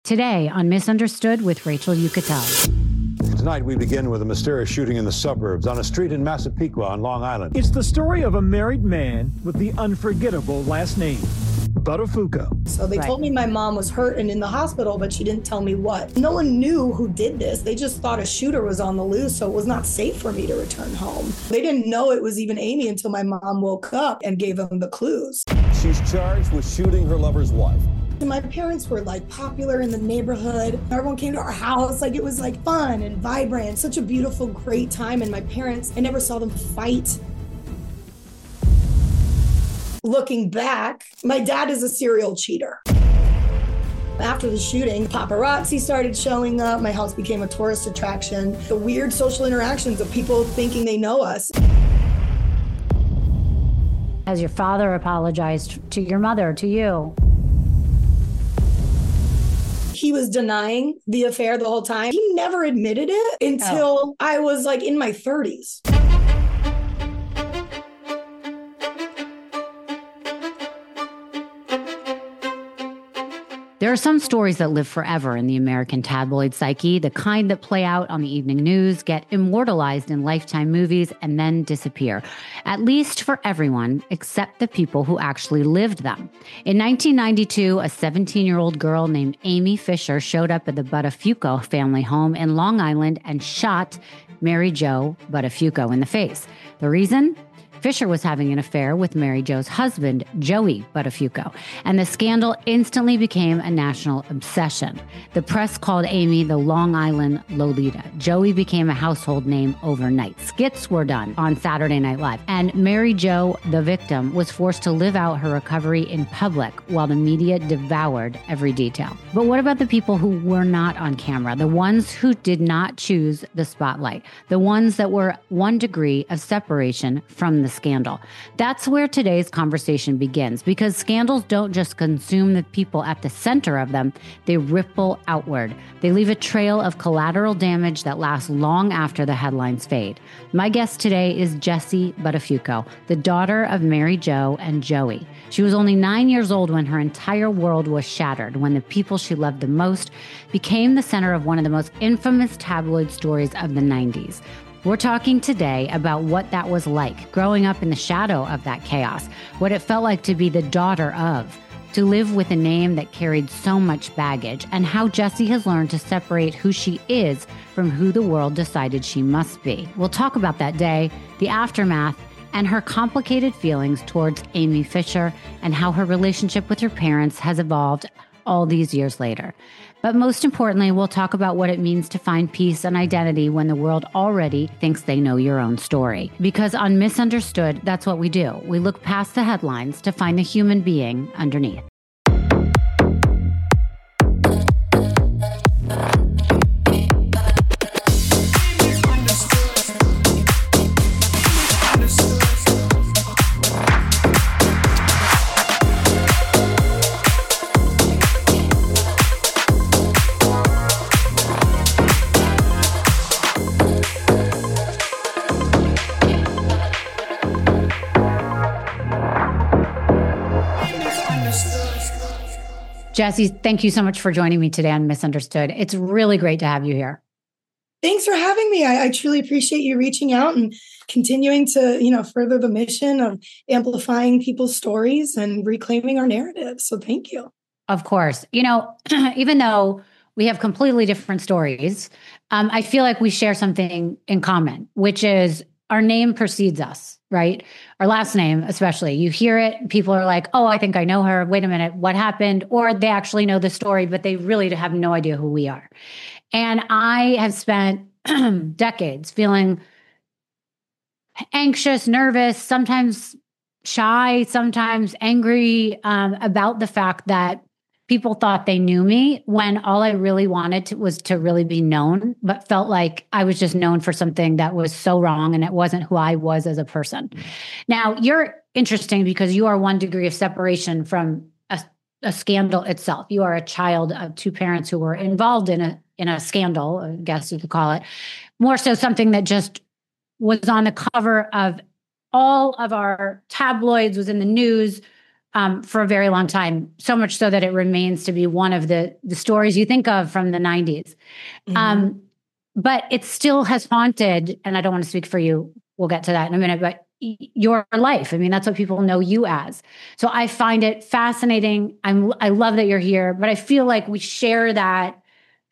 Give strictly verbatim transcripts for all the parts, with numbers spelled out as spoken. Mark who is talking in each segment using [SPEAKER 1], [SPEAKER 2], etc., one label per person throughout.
[SPEAKER 1] Today on Misunderstood with Rachel Uchitel.
[SPEAKER 2] Tonight, we begin with a mysterious shooting in the suburbs on a street in Massapequa on Long Island.
[SPEAKER 3] It's the story of a married man with the unforgettable last name, Buttafuoco.
[SPEAKER 4] So they right. told me my mom was hurt and in the hospital, but she didn't tell me what. No one knew who did this. They just thought a shooter was on the loose, so it was not safe for me to return home. They didn't know it was even Amy until my mom woke up and gave them the clues.
[SPEAKER 5] She's charged with shooting her lover's wife.
[SPEAKER 4] My parents were like popular in the neighborhood. Everyone came to our house. Like it was like fun and vibrant. Such a beautiful, great time. And my parents, I never saw them fight. Looking back, my dad is a serial cheater. After the shooting, paparazzi started showing up. My house became a tourist attraction. The weird social interactions of people thinking they know us.
[SPEAKER 1] Has your father apologized to your mother, to you?
[SPEAKER 4] He was denying the affair the whole time. He never admitted it until oh. I was like in my thirties.
[SPEAKER 1] There are some stories that live forever in the American tabloid psyche, the kind that play out on the evening news, get immortalized in Lifetime movies, and then disappear. At least for everyone, except the people who actually lived them. In nineteen ninety-two, a seventeen-year-old girl named Amy Fisher showed up at the Buttafuoco family home in Long Island and shot Mary Jo Buttafuoco in the face. The reason? Fisher was having an affair with Mary Jo's husband, Joey Buttafuoco, and the scandal instantly became a national obsession. The press called Amy the Long Island Lolita. Joey became a household name overnight. Skits were done on Saturday Night Live, and Mary Jo, the victim, was forced to live out her recovery in public while the media devoured every detail. But what about the people who were not on camera, the ones who did not choose the spotlight, the ones that were one degree of separation from the scandal? That's where today's conversation begins, because scandals don't just consume the people at the center of them, they ripple outward. They leave a trail of collateral damage that lasts long after the headlines fade. My guest today is Jessie Buttafuoco, the daughter of Mary Jo and Joey. She was only nine years old when her entire world was shattered, when the people she loved the most became the center of one of the most infamous tabloid stories of the nineties. We're talking today about what that was like, growing up in the shadow of that chaos, what it felt like to be the daughter of, to live with a name that carried so much baggage, and how Jessie has learned to separate who she is from who the world decided she must be. We'll talk about that day, the aftermath, and her complicated feelings towards Amy Fisher, and how her relationship with her parents has evolved all these years later. But most importantly, we'll talk about what it means to find peace and identity when the world already thinks they know your own story. Because on Misunderstood, that's what we do. We look past the headlines to find the human being underneath. Jessie, thank you so much for joining me today on Misunderstood. It's really great to have you here.
[SPEAKER 4] Thanks for having me. I, I truly appreciate you reaching out and continuing to, you know, further the mission of amplifying people's stories and reclaiming our narrative. So thank you.
[SPEAKER 1] Of course. You know, even though we have completely different stories, um, I feel like we share something in common, which is our name precedes us, right? Our last name, especially. You hear it, people are like, oh, I think I know her. Wait a minute, what happened? Or they actually know the story, but they really have no idea who we are. And I have spent decades feeling anxious, nervous, sometimes shy, sometimes angry um, about the fact that people thought they knew me when all I really wanted to, was to really be known, but felt like I was just known for something that was so wrong and it wasn't who I was as a person. Now, you're interesting because you are one degree of separation from a, a scandal itself. You are a child of two parents who were involved in a in a scandal, I guess you could call it, more so something that just was on the cover of all of our tabloids, was in the news um, for a very long time, so much so that it remains to be one of the, the stories you think of from the nineties. Mm-hmm. Um, but it still has haunted, and I don't want to speak for you. We'll get to that in a minute, but your life. I mean, that's what people know you as. So I find it fascinating. I'm, I love that you're here, but I feel like we share that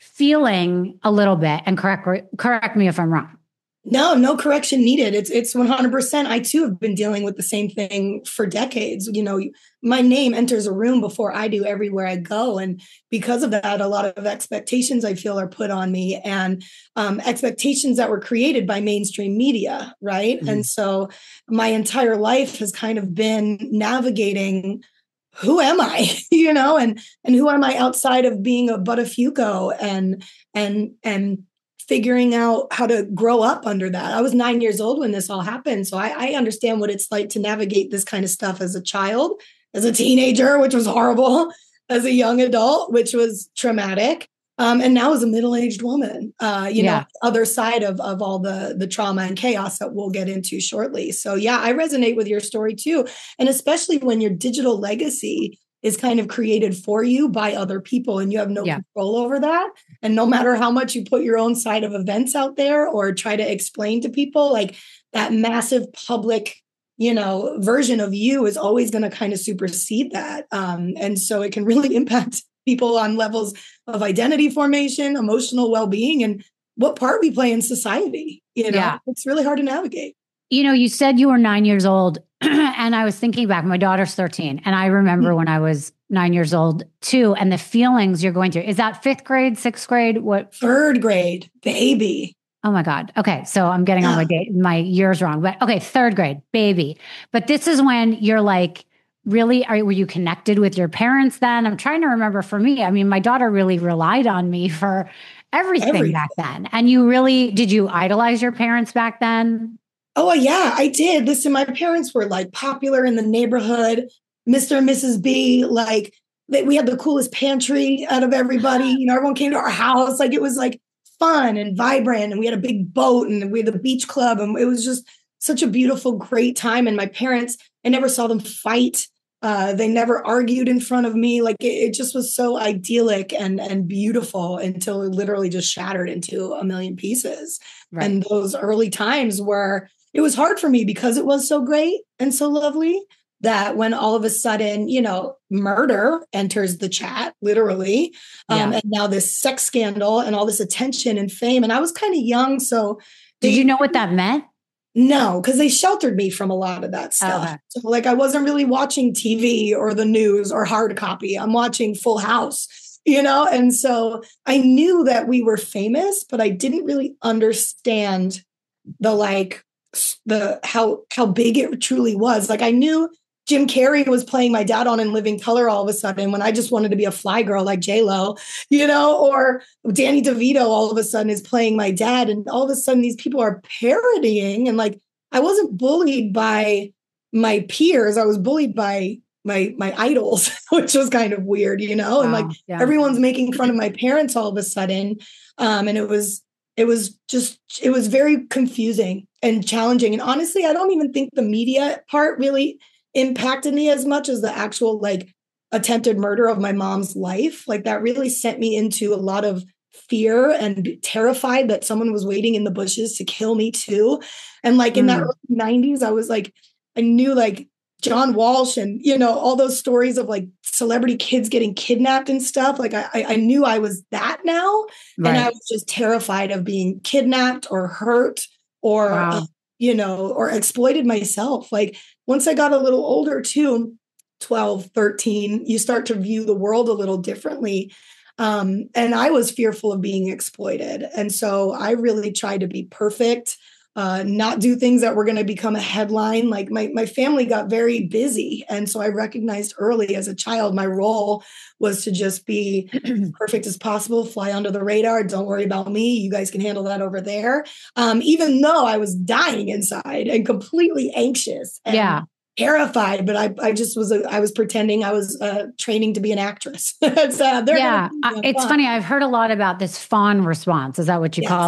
[SPEAKER 1] feeling a little bit, and correct, correct me if I'm wrong.
[SPEAKER 4] No, no correction needed. It's it's one hundred percent. I too have been dealing with the same thing for decades. You know, my name enters a room before I do everywhere I go. And because of that, a lot of expectations I feel are put on me, and um, expectations that were created by mainstream media, right? Mm-hmm. And so my entire life has kind of been navigating, who am I, you know, and and who am I outside of being a Buttafuoco, and and and figuring out how to grow up under that. I was nine years old when this all happened. So I, I understand what it's like to navigate this kind of stuff as a child, as a teenager, which was horrible, as a young adult, which was traumatic. Um, and now as a middle-aged woman, uh, you yeah. know, other side of, of all the, the trauma and chaos that we'll get into shortly. So yeah, I resonate with your story too. And especially when your digital legacy is kind of created for you by other people, and you have no yeah. control over that. And no matter how much you put your own side of events out there or try to explain to people, like that massive public, you know, version of you is always going to kind of supersede that. Um, and so it can really impact people on levels of identity formation, emotional well-being, and what part we play in society. You know, yeah. it's really hard to navigate.
[SPEAKER 1] You know, you said you were nine years old, and I was thinking back, my daughter's thirteen, and I remember when I was nine years old too, and the feelings you're going through. Is that fifth grade, sixth grade? What?
[SPEAKER 4] Third grade, baby.
[SPEAKER 1] Oh my God. Okay. So I'm getting yeah. all my day, my years wrong, but okay. Third grade, baby. But this is when you're like, really, are, were you connected with your parents then? I'm trying to remember for me. I mean, my daughter really relied on me for everything, everything. back then. And you really, did you idolize your parents back then?
[SPEAKER 4] Oh, yeah, I did. Listen, my parents were like popular in the neighborhood, Mister and Missus B. Like they, we had the coolest pantry out of everybody. You know, everyone came to our house. Like it was like fun and vibrant. And we had a big boat, and we had the beach club. And it was just such a beautiful, great time. And my parents, I never saw them fight. Uh, they never argued in front of me. Like it, it just was so idyllic and, and beautiful until it literally just shattered into a million pieces. Right. And those early times were, it was hard for me because it was so great and so lovely that when all of a sudden, you know, murder enters the chat, literally, um, yeah. and now this sex scandal and all this attention and fame. And I was kind of young. So
[SPEAKER 1] did they, you know what that meant?
[SPEAKER 4] No, because they sheltered me from a lot of that stuff. Okay. So like I wasn't really watching T V or the news or hard copy. I'm watching Full House, you know? And so I knew that we were famous, but I didn't really understand the like, the how how big it truly was. Like I knew Jim Carrey was playing my dad on In Living Color all of a sudden when I just wanted to be a fly girl like J-Lo, you know, or Danny DeVito all of a sudden is playing my dad, and all of a sudden these people are parodying, and like I wasn't bullied by my peers, I was bullied by my my idols, which was kind of weird, you know, wow, and like yeah. everyone's making fun of my parents all of a sudden, um, and it was It was just, it was very confusing and challenging. And honestly, I don't even think the media part really impacted me as much as the actual like attempted murder of my mom's life. Like that really sent me into a lot of fear and terrified that someone was waiting in the bushes to kill me too. And like in mm. that early nineties, I was like, I knew like John Walsh and, you know, all those stories of like celebrity kids getting kidnapped and stuff. Like I, I knew I was that now. Right. And I was just terrified of being kidnapped or hurt or, wow. uh, you know, or exploited myself. Like once I got a little older too, twelve, thirteen, you start to view the world a little differently. Um, and I was fearful of being exploited. And so I really tried to be perfect. Uh, not do things that were going to become a headline. Like my, my family got very busy. And so I recognized early as a child, my role was to just be perfect as possible, fly under the radar. Don't worry about me. You guys can handle that over there. Um, even though I was dying inside and completely anxious and yeah. terrified, but I, I just was, a, I was pretending I was uh, training to be an actress. It's, uh,
[SPEAKER 1] yeah. It's fun. funny. I've heard a lot about this fawn response. Is that what you yes. call it?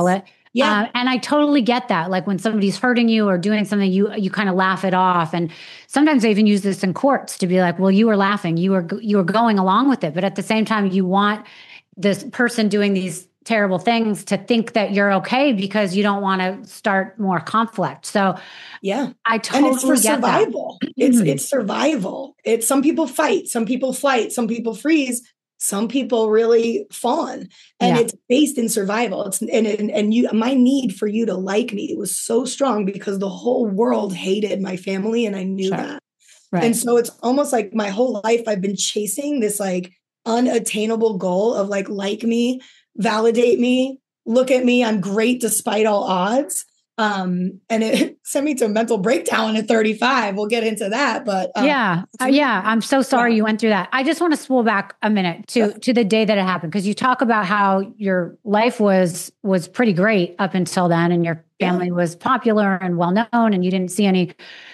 [SPEAKER 4] Yeah.
[SPEAKER 1] Uh, and I totally get that. Like when somebody's hurting you or doing something, you you kind of laugh it off. And sometimes they even use this in courts to be like, well, you were laughing, you were you were going along with it. But at the same time, you want this person doing these terrible things to think that you're okay because you don't want to start more conflict. So
[SPEAKER 4] yeah,
[SPEAKER 1] I totally
[SPEAKER 4] and it's for
[SPEAKER 1] get
[SPEAKER 4] survival.
[SPEAKER 1] That.
[SPEAKER 4] It's it's survival. It's some people fight, some people flight, some people freeze, some people really fawn, and
[SPEAKER 1] Yeah.
[SPEAKER 4] it's based in survival. It's and, and and you, my need for you to like me was so strong because the whole world hated my family, and I knew
[SPEAKER 1] Sure.
[SPEAKER 4] that.
[SPEAKER 1] Right.
[SPEAKER 4] And so it's almost like my whole life I've been chasing this like unattainable goal of like like me, validate me, look at me, I'm great despite all odds. Um, and it sent me to a mental breakdown at thirty-five. We'll get into that, but um,
[SPEAKER 1] yeah, uh, yeah. I'm so sorry
[SPEAKER 4] yeah.
[SPEAKER 1] you went through that. I just want to spool back a minute to
[SPEAKER 4] Yeah.
[SPEAKER 1] to the day that it happened, because you talk about how your life was was pretty great up until then, and your family
[SPEAKER 4] Yeah.
[SPEAKER 1] was popular and well known, and you didn't see any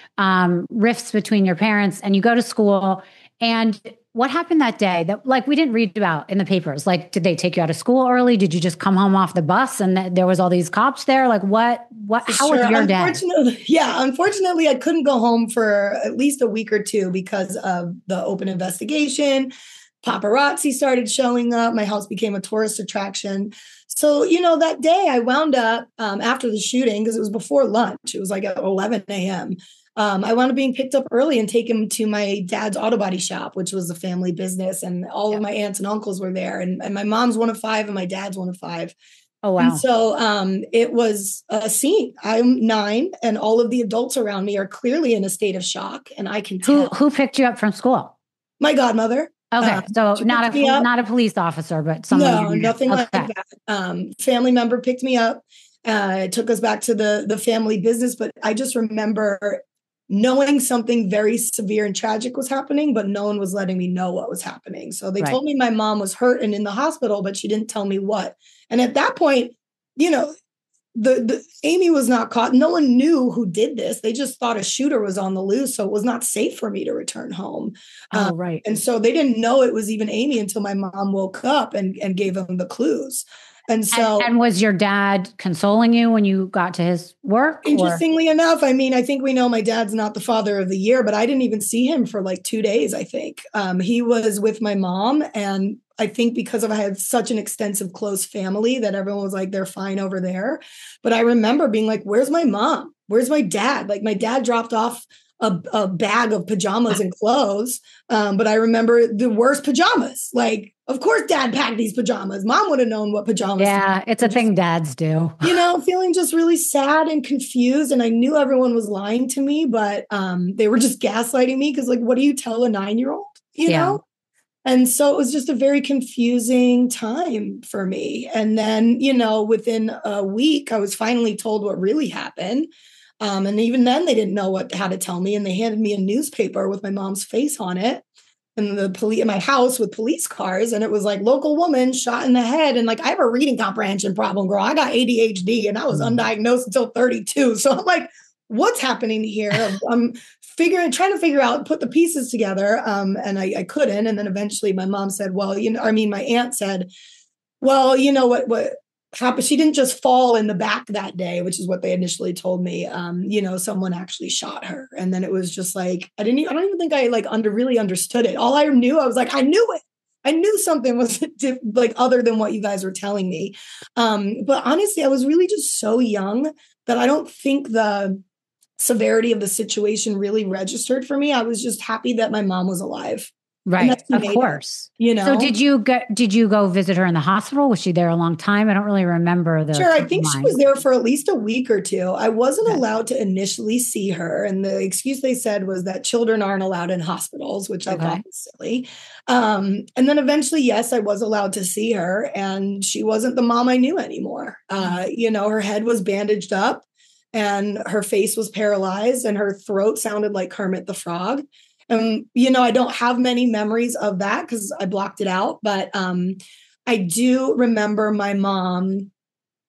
[SPEAKER 1] um, rifts between your parents. And you go to school, and what happened that day that like we didn't read about in the papers? Like, did they take you out of school early? Did you just come home off the bus and th- there was all these cops there? Like what, what, how
[SPEAKER 4] Sure.
[SPEAKER 1] was your day?
[SPEAKER 4] Unfortunately, yeah, unfortunately, I couldn't go home for at least a week or two because of the open investigation. Paparazzi started showing up. My house became a tourist attraction. So, you know, that day I wound up um, after the shooting, because it was before lunch. It was like at eleven a.m. Um, I wound up being picked up early and taken to my dad's auto body shop, which was a family business. And all
[SPEAKER 1] Yeah.
[SPEAKER 4] of my aunts and uncles were there. And, and my mom's one of five and my dad's one of five.
[SPEAKER 1] Oh, wow.
[SPEAKER 4] And so um, it was a scene. I'm nine and all of the adults around me are clearly in a state of shock. And I can
[SPEAKER 1] Who,
[SPEAKER 4] tell.
[SPEAKER 1] who picked you up from school?
[SPEAKER 4] My godmother.
[SPEAKER 1] Okay.
[SPEAKER 4] Uh,
[SPEAKER 1] So
[SPEAKER 4] she
[SPEAKER 1] not a,
[SPEAKER 4] picked me up.
[SPEAKER 1] not a police officer, but someone.
[SPEAKER 4] No,
[SPEAKER 1] you knew.
[SPEAKER 4] nothing
[SPEAKER 1] Okay.
[SPEAKER 4] like that. Um, family member picked me up. Uh, it took us back to the, the family business. But I just remember knowing something very severe and tragic was happening, but no one was letting me know what was happening. So they
[SPEAKER 1] Right.
[SPEAKER 4] told me my mom was hurt and in the hospital, but she didn't tell me what. And at that point, you know, the, the Amy was not caught. No one knew who did this. They just thought a shooter was on the loose. So it was not safe for me to return home.
[SPEAKER 1] Oh,
[SPEAKER 4] Um,
[SPEAKER 1] right.
[SPEAKER 4] and so they didn't know it was even Amy until my mom woke up and, and gave them the clues. And so,
[SPEAKER 1] And, and was your dad consoling you when you got to his work? or-
[SPEAKER 4] interestingly enough, I mean, I think we know my dad's not the father of the year, but I didn't even see him for like two days, I think. Um, he was with my mom. And I think because of I had such an extensive close family that everyone was like, they're fine over there. But I remember being like, where's my mom? Where's my dad? Like my dad dropped off a, a bag of pajamas and clothes. Um, but I remember the worst pajamas. Like, of course, dad packed these pajamas. Mom would have known what pajamas.
[SPEAKER 1] Yeah, it's a thing dads do.
[SPEAKER 4] You know, feeling just really sad and confused. And I knew everyone was lying to me, but um, they were just gaslighting me because, like, what do you tell a nine-year-old? You
[SPEAKER 1] Yeah.
[SPEAKER 4] know? And so it was just a very confusing time for me. And then, you know, within a week, I was finally told what really happened. Um, and even then, they didn't know what how to tell me. And they handed me a newspaper with my mom's face on it, and the police in my house with police cars, and it was like local woman shot in the head. And like, I have a reading comprehension problem, girl. I got A D H D, and I was undiagnosed until thirty-two. So I'm like, what's happening here? I'm figuring, trying to figure out, put the pieces together, um, and I, I couldn't. And then eventually, my mom said, "Well, you know, I mean, my aunt said, well, you know what, what." happened. She didn't just fall in the back that day, which is what they initially told me. Um, you know, someone actually shot her. And then it was just like, I didn't, even, I don't even think I like under really understood it. All I knew, I was like, I knew it. I knew something was diff- like other than what you guys were telling me. Um, but honestly, I was really just so young that I don't think the severity of the situation really registered for me. I was just happy that my mom was alive.
[SPEAKER 1] Right. Of course.
[SPEAKER 4] It, you know.
[SPEAKER 1] So did you go, did you go visit her in the hospital? Was she there a long time? I don't really remember the
[SPEAKER 4] Sure. I think
[SPEAKER 1] timeline.
[SPEAKER 4] she was there for at least a week or two. I wasn't
[SPEAKER 1] Okay.
[SPEAKER 4] allowed to initially see her. And the excuse they said was that children aren't allowed in hospitals, which I
[SPEAKER 1] Okay.
[SPEAKER 4] thought was silly. Um, and then eventually, yes, I was allowed to see her, and she wasn't the mom I knew anymore. Uh, you know, her head was bandaged up and her face was paralyzed and her throat sounded like Kermit the Frog. And, you know, I don't have many memories of that because I blocked it out. But um, I do remember my mom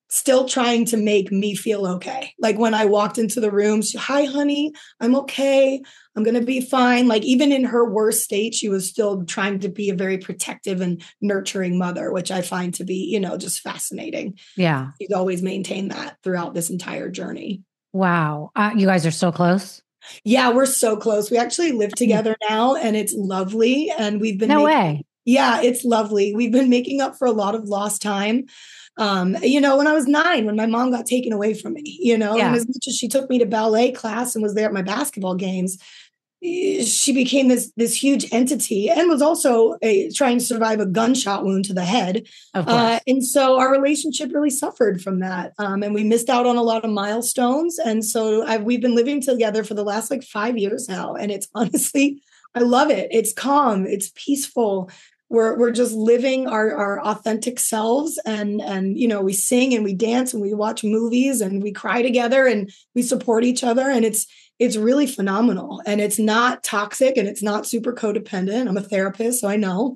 [SPEAKER 4] still trying to make me feel okay. Like when I walked into the room, she, hi, honey, I'm okay. I'm going to be fine. Like even in her worst state, she was still trying to be a very protective and nurturing mother, which I find to be, you know, just fascinating.
[SPEAKER 1] Yeah.
[SPEAKER 4] She's always maintained that throughout this entire journey.
[SPEAKER 1] Wow. Uh, you guys are so close.
[SPEAKER 4] Yeah, we're so close. We actually live together now and it's lovely. And we've been-
[SPEAKER 1] No
[SPEAKER 4] making,
[SPEAKER 1] way.
[SPEAKER 4] Yeah, it's lovely. We've been making up for a lot of lost time. Um, you know, when I was nine, when my mom got taken away from me, you know,
[SPEAKER 1] Yeah.
[SPEAKER 4] and as much as she took me to ballet class and was there at my basketball games, she became this this huge entity and was also a, trying to survive a gunshot wound to the head.
[SPEAKER 1] Of course.
[SPEAKER 4] Uh, and so our relationship really suffered from that. Um, and we missed out on a lot of milestones. And so I've, we've been living together for the last like five years now. And it's honestly, I love it. It's calm. It's peaceful. We're we're just living our, our authentic selves, and and you know we sing and we dance and we watch movies and we cry together and we support each other, and it's it's really phenomenal, and it's not toxic and it's not super codependent. I'm a therapist, so I know,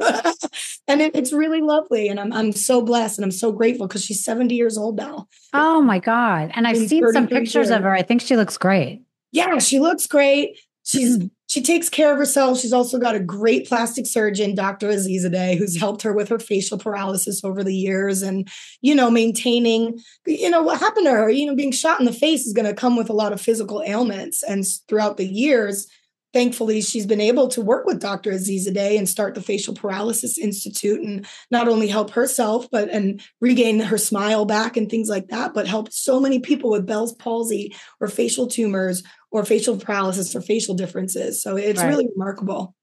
[SPEAKER 4] and it, it's really lovely, and I'm I'm so blessed and I'm so grateful because she's seventy years old now.
[SPEAKER 1] Oh my God! And I've
[SPEAKER 4] In
[SPEAKER 1] seen some
[SPEAKER 4] thirty-three
[SPEAKER 1] pictures
[SPEAKER 4] years.
[SPEAKER 1] of her. I think she looks great.
[SPEAKER 4] Yeah, she looks great. She's she takes care of herself. She's also got a great plastic surgeon, Doctor Azizadeh, who's helped her with her facial paralysis over the years. And, you know, maintaining, you know, what happened to her, you know, being shot in the face is going to come with a lot of physical ailments. And throughout the years, thankfully, she's been able to work with Doctor Azizadeh and start the Facial Paralysis Institute and not only help herself, but and regain her smile back and things like that, but help so many people with Bell's palsy or facial tumors or facial paralysis or facial differences. So it's
[SPEAKER 1] Right.
[SPEAKER 4] really remarkable.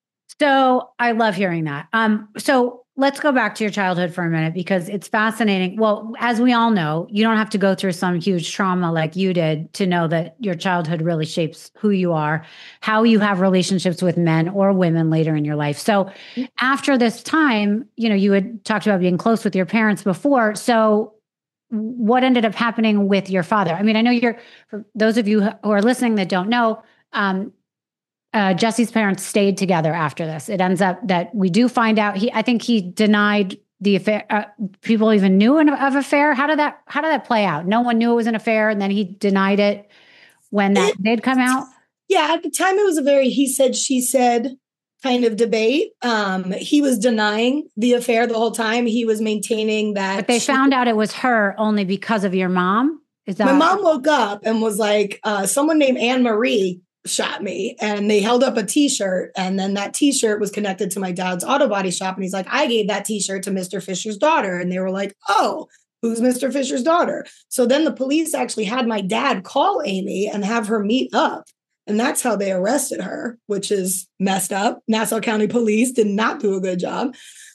[SPEAKER 1] So I love hearing that. Um, so let's go back to your childhood for a minute because it's fascinating. Well, as we all know, you don't have to go through some huge trauma like you did to know that your childhood really shapes who you are, how you have relationships with men or women later in your life. So after this time, you know, you had talked about being close with your parents before. So what ended up happening with your father? I mean, I know you're, for those of you who are listening that don't know, um, Uh, Jesse's parents stayed together after this. It ends up that we do find out he, I think he denied the affair. Uh, people even knew an, of affair. How did that, how did that play out? No one knew it was an affair. And then he denied it when that
[SPEAKER 4] It-
[SPEAKER 1] did come out.
[SPEAKER 4] Yeah, at the time it was a very he said, she said kind of debate. Um, he was denying the affair the whole time. He was maintaining that.
[SPEAKER 1] But they
[SPEAKER 4] she-
[SPEAKER 1] found out it was her only because of your mom. Is that
[SPEAKER 4] My mom woke up and was like, uh, someone named Anne Marie shot me, and they held up a t-shirt, and then that t-shirt was connected to my dad's auto body shop, and he's like, I gave that t-shirt to Mister Fisher's daughter, and they were like, oh, who's Mister Fisher's daughter? So then the police actually had my dad call Amy and have her meet up, and that's how they arrested her, which is messed up. Nassau County Police did not do a good job.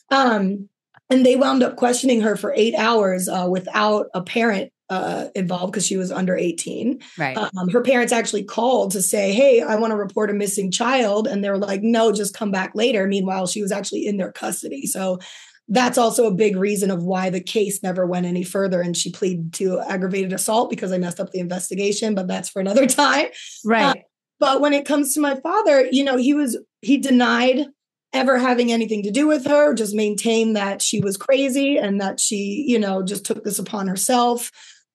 [SPEAKER 4] Um, and they wound up questioning her for eight hours uh, without a parent uh, involved because she was under eighteen.
[SPEAKER 1] right?
[SPEAKER 4] Um, her parents actually called to say, hey, I want to report a missing child. And they were like, no, just come back later. Meanwhile, she was actually in their custody. So that's also a big reason of why the case never went any further. And she pleaded to aggravated assault because I messed up the investigation, but that's for another time.
[SPEAKER 1] right.
[SPEAKER 4] Uh, but when it comes to my father, you know, he was, he denied ever having anything to do with her, just maintained that she was crazy and that she, you know, just took this upon herself.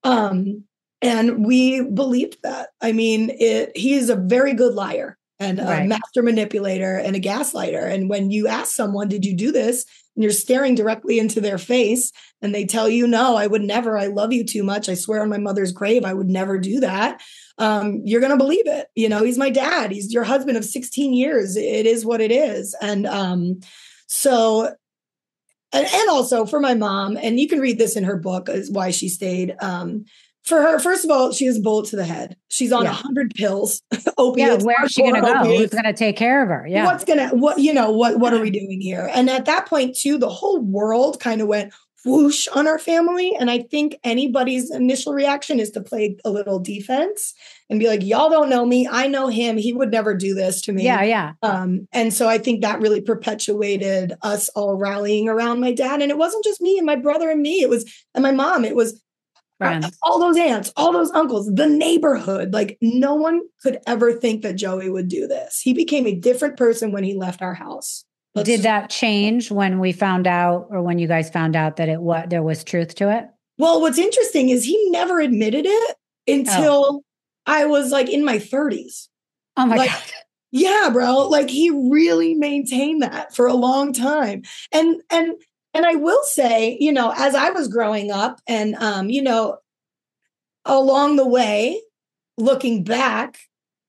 [SPEAKER 4] Um, and we believed that. I mean, it, he is a very good liar and a
[SPEAKER 1] Right.
[SPEAKER 4] master manipulator and a gaslighter. And when you ask someone, did you do this? And you're staring directly into their face and they tell you, no, I would never, I love you too much. I swear on my mother's grave, I would never do that. Um, you're going to believe it. You know, he's my dad. He's your husband of sixteen years. It is what it is. And um, so, and, and also for my mom, and you can read this in her book, is why she stayed. Um, for her, first of all, she has a bullet to the head. She's on a
[SPEAKER 1] Yeah.
[SPEAKER 4] hundred pills,
[SPEAKER 1] Yeah.
[SPEAKER 4] opiates.
[SPEAKER 1] Where is she going to
[SPEAKER 4] hardcore
[SPEAKER 1] go? Who's
[SPEAKER 4] opiates.
[SPEAKER 1] going to take care of her? Yeah.
[SPEAKER 4] What's gonna, what, you know, what, what are we doing here? And at that point too, the whole world kind of went whoosh on our family. And I think anybody's initial reaction is to play a little defense and be like, y'all don't know me. I know him. He would never do this to me.
[SPEAKER 1] yeah. Yeah.
[SPEAKER 4] Um, and so I think that really perpetuated us all rallying around my dad. And it wasn't just me and my brother and me, it was, and my mom, it was
[SPEAKER 1] Friends.
[SPEAKER 4] all those aunts, all those uncles, the neighborhood. Like no one could ever think that Joey would do this. He became a different person when he left our house. Let's
[SPEAKER 1] Did
[SPEAKER 4] just-
[SPEAKER 1] that change when we found out, or when you guys found out that it what there was truth to it?
[SPEAKER 4] Well, what's interesting is he never admitted it until oh. I was like in my thirties.
[SPEAKER 1] Oh my
[SPEAKER 4] like,
[SPEAKER 1] God.
[SPEAKER 4] Yeah, bro. Like he really maintained that for a long time. And, and, and I will say, you know, as I was growing up and, um, you know, along the way, looking back,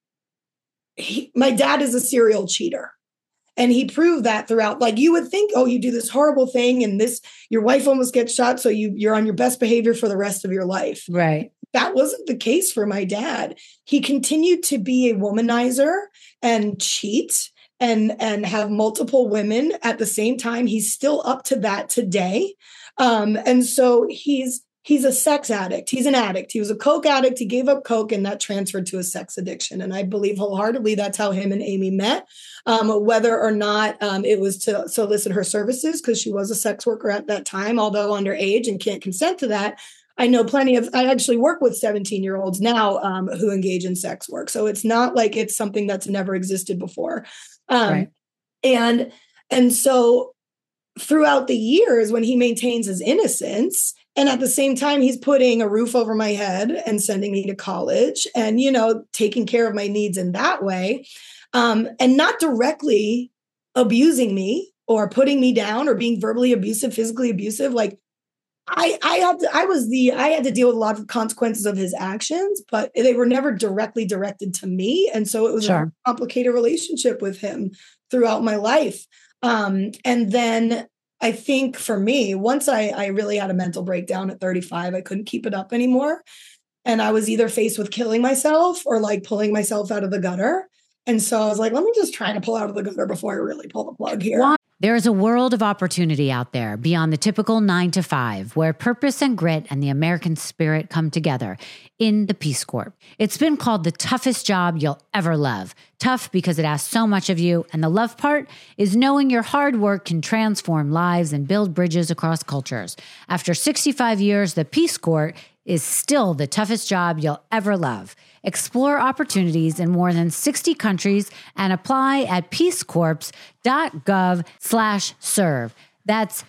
[SPEAKER 4] he, my dad is a serial cheater. And he proved that throughout. Like you would think, oh, you do this horrible thing and this, your wife almost gets shot. So you, you're on your best behavior for the rest of your life.
[SPEAKER 1] Right.
[SPEAKER 4] That wasn't the case for my dad. He continued to be a womanizer and cheat and, and have multiple women at the same time. He's still up to that today. Um, and so he's, he's a sex addict. He's an addict. He was a Coke addict. He gave up Coke and that transferred to a sex addiction. And I believe wholeheartedly that's how him and Amy met. Um, whether or not um, it was to solicit her services because she was a sex worker at that time, although underage and can't consent to that. I know plenty of, I actually work with seventeen year olds now um, who engage in sex work. So it's not like it's something that's never existed before. Um, right. And, and so throughout the years when he maintains his innocence, and at the same time, he's putting a roof over my head and sending me to college and, you know, taking care of my needs in that way. Um, and not directly abusing me or putting me down or being verbally abusive, physically abusive. Like I, I had to, I was the, I had to deal with a lot of consequences of his actions, but they were never directly directed to me. And so it was sure. a complicated relationship with him throughout my life. Um, and then I think for me, once I, I really had a mental breakdown at thirty-five, I couldn't keep it up anymore. And I was either faced with killing myself or like pulling myself out of the gutter. And so I was like, let me just try to pull out of the gutter before I really pull the plug here.
[SPEAKER 1] Why? There is a world of opportunity out there beyond the typical nine to five where purpose and grit and the American spirit come together in the Peace Corps. It's been called the toughest job you'll ever love. Tough because it asks so much of you. And the love part is knowing your hard work can transform lives and build bridges across cultures. After sixty-five years, the Peace Corps is still the toughest job you'll ever love. Explore opportunities in more than sixty countries and apply at peacecorps.gov slash serve. That's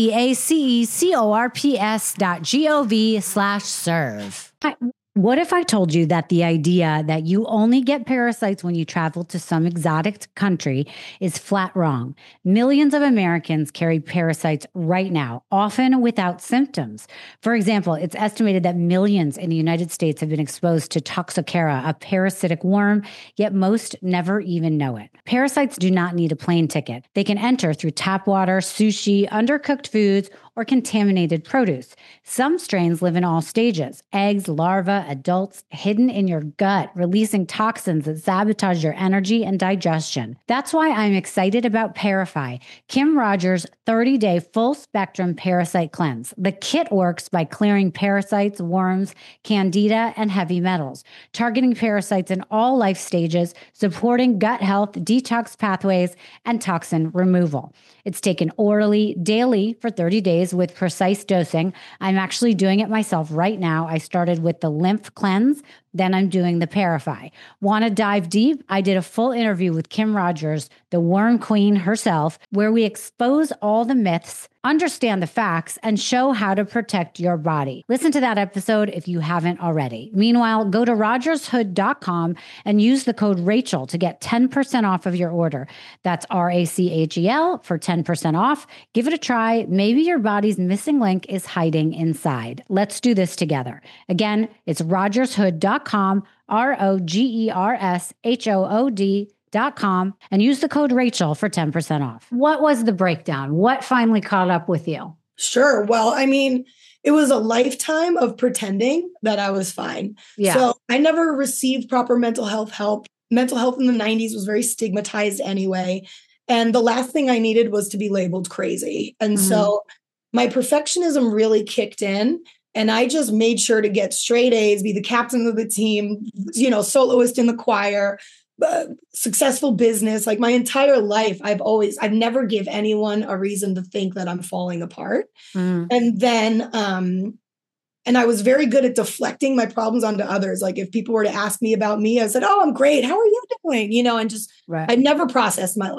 [SPEAKER 1] P-E-A-C-E-C-O-R-P-S dot G-O-V slash serve. What if I told you that the idea that you only get parasites when you travel to some exotic country is flat wrong? Millions of Americans carry parasites right now, often without symptoms. For example, it's estimated that millions in the United States have been exposed to Toxocara, a parasitic worm, yet most never even know it. Parasites do not need a plane ticket. They can enter through tap water, sushi, undercooked foods, or contaminated produce. Some strains live in all stages: eggs, larvae, adults, hidden in your gut, releasing toxins that sabotage your energy and digestion. That's why I'm excited about Parify, Kim Rogers' thirty-day full-spectrum parasite cleanse. The kit works by clearing parasites, worms, candida, and heavy metals, targeting parasites in all life stages, supporting gut health, detox pathways, and toxin removal. It's taken orally, daily for thirty days with precise dosing. I'm actually doing it myself right now. I started with the lymph cleanse, then I'm doing the Parify. Want to dive deep? I did a full interview with Kim Rogers, the worm queen herself, where we expose all the myths, understand the facts, and show how to protect your body. Listen to that episode if you haven't already. Meanwhile, go to rogers hood dot com and use the code Rachel to get ten percent off of your order. That's R A C H E L for ten percent off. Give it a try. Maybe your body's missing link is hiding inside. Let's do this together. Again, it's rogers hood dot com, R O G E R S H O O D dot com, and use the code Rachel for ten percent off. What was the breakdown? What finally caught up with you?
[SPEAKER 4] Sure. Well, I mean, it was a lifetime of pretending that I was fine. Yeah. So I never received proper mental health help. Mental health in the nineties was very stigmatized anyway. And the last thing I needed was to be labeled crazy. And mm-hmm. so my perfectionism really kicked in. And I just made sure to get straight A's, be the captain of the team, you know, soloist in the choir, uh, successful business. Like my entire life, I've always, I've never give anyone a reason to think that I'm falling apart. Mm. And then, um, and I was very good at deflecting my problems onto others. Like if people were to ask me about me, I said, oh, I'm great. How are you doing? You know, and just, right. I never processed my life.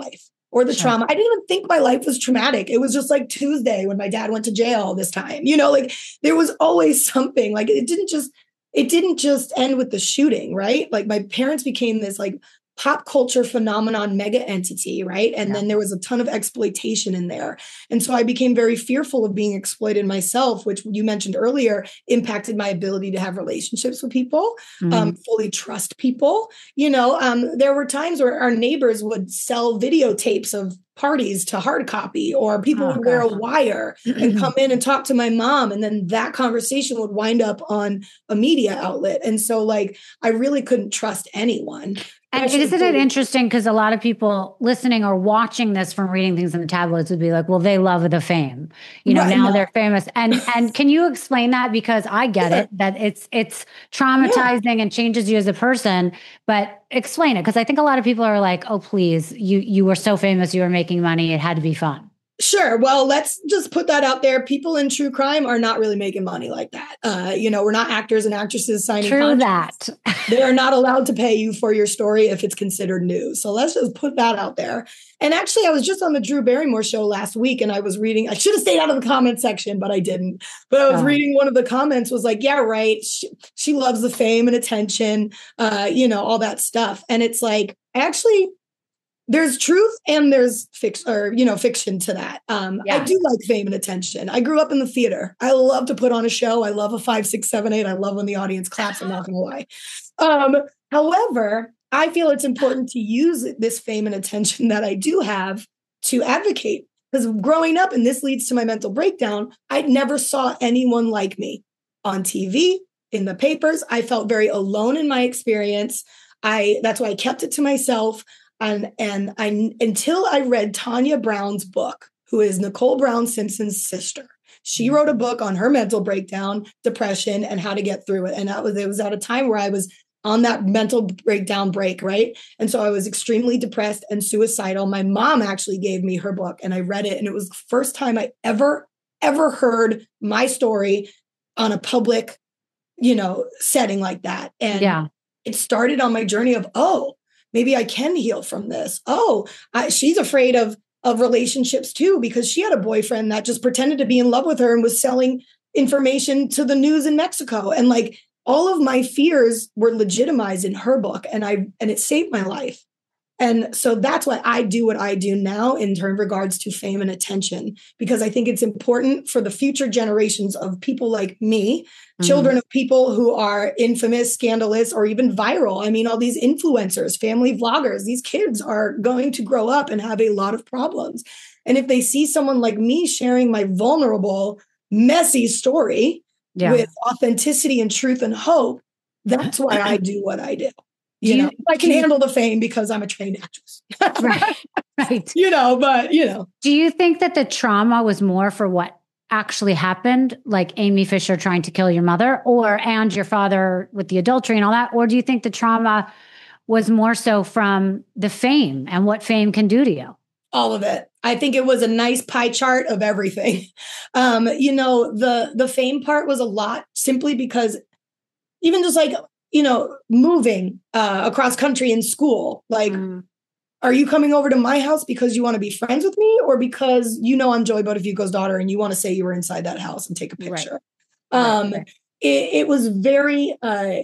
[SPEAKER 4] or the
[SPEAKER 1] Sure.
[SPEAKER 4] trauma. I didn't even think my life was traumatic. It was just like Tuesday when my dad went to jail this time. You know, like there was always something. Like it didn't just it didn't just end with the shooting, right? Like my parents became this like pop culture phenomenon mega entity, right? And yeah. then there was a ton of exploitation in there. And so I became very fearful of being exploited myself, which you mentioned earlier, impacted my ability to have relationships with people, mm-hmm. um, fully trust people. You know, um, there were times where our neighbors would sell videotapes of parties to hard copy, or people oh, would wear gosh. a wire and come in and talk to my mom. And then that conversation would wind up on a media outlet. And so like, I really couldn't trust anyone.
[SPEAKER 1] And isn't it interesting? Because a lot of people listening or watching this from reading things in the tabloids would be like, well, they love the fame. You know, right, now no. they're famous. And and can you explain that? Because I get yeah. it, that it's it's traumatizing yeah. and changes you as a person. But explain it. Because I think a lot of people are like, oh, please, you you were so famous, you were making money. It had to be fun.
[SPEAKER 4] Sure. Well, let's just put that out there. People in true crime are not really making money like that. Uh, you know, we're not actors and actresses signing
[SPEAKER 1] True
[SPEAKER 4] contracts.
[SPEAKER 1] that.
[SPEAKER 4] They are not allowed to pay you for your story if it's considered news. So let's just put that out there. And actually, I was just on the Drew Barrymore show last week and I was reading, I should have stayed out of the comment section, but I didn't. But I was oh. reading one of the comments was like, yeah, right. She, she loves the fame and attention, uh, you know, all that stuff. And it's like, actually, there's truth and there's fiction, or, you know, fiction to that. Um, yeah. I do like fame and attention. I grew up in the theater. I love to put on a show. I love a five, six, seven, eight. I love when the audience claps. I'm not going to lie. Um, however, I feel it's important to use this fame and attention that I do have to advocate. Because growing up, and this leads to my mental breakdown, I never saw anyone like me on T V, in the papers. I felt very alone in my experience. I that's why I kept it to myself. And, and I, until I read Tanya Brown's book, who is Nicole Brown Simpson's sister, she wrote a book on her mental breakdown, depression, and how to get through it. And that was, it was at a time where I was on that mental breakdown break, right? And so I was extremely depressed and suicidal. My mom actually gave me her book and I read it. And it was the first time I ever, ever heard my story on a public, you know, setting like that. And yeah. it started on my journey of, oh, maybe I can heal from this. Oh, I, she's afraid of, of relationships too, because she had a boyfriend that just pretended to be in love with her and was selling information to the news in Mexico. And like all of my fears were legitimized in her book, and I and it saved my life. And so that's why I do what I do now in terms regards to fame and attention, because I think it's important for the future generations of people like me, mm-hmm. children of people who are infamous, scandalous, or even viral. I mean, all these influencers, family vloggers, these kids are going to grow up and have a lot of problems. And if they see someone like me sharing my vulnerable, messy story yeah. with authenticity and truth and hope, that's why I do what I do. You, you know, I can handle the fame because I'm a trained actress.
[SPEAKER 1] Right. Right.
[SPEAKER 4] You know, but, you know.
[SPEAKER 1] Do you think that the trauma was more for what actually happened, like Amy Fisher trying to kill your mother, or and your father with the adultery and all that? Or do you think the trauma was more so from the fame and what fame can do to you?
[SPEAKER 4] All of it. I think it was a nice pie chart of everything. Um, you know, the the fame part was a lot simply because even just like, you know, moving uh, across country in school, like, mm. are you coming over to my house because you want to be friends with me, or because you know I'm Joey Buttafuoco's daughter and you want to say you were inside that house and take a picture? Right. Um, right. It, it was very, uh,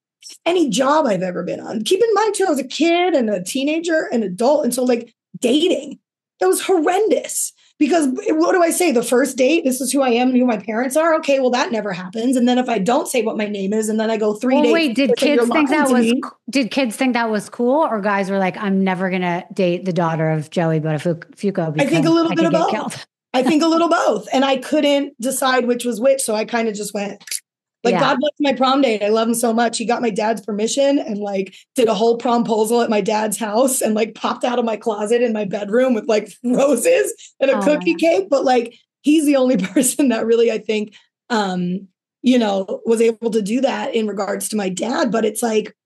[SPEAKER 4] any job I've ever been on. Keep in mind, too, I was a kid and a teenager and adult. And so like dating, that was horrendous. Because what do I say? The first date, this is who I am and who my parents are. Okay, well, that never happens. And then if I don't say what my name is, and then I go three
[SPEAKER 1] well,
[SPEAKER 4] days.
[SPEAKER 1] Wait, did kids think that was me. Did kids think that was cool, or guys were like, I'm never gonna date the daughter of Joey Buttafuoco because
[SPEAKER 4] I think a little
[SPEAKER 1] I
[SPEAKER 4] bit of both.
[SPEAKER 1] Killed.
[SPEAKER 4] I think a little both, and I couldn't decide which was which, so I kind of just went. Like, yeah. God bless my prom date. I love him so much. He got my dad's permission and like did a whole promposal at my dad's house and like popped out of my closet in my bedroom with like roses and a oh, cookie cake. But like, he's the only person that really, I think, um, you know, was able to do that in regards to my dad. But it's like,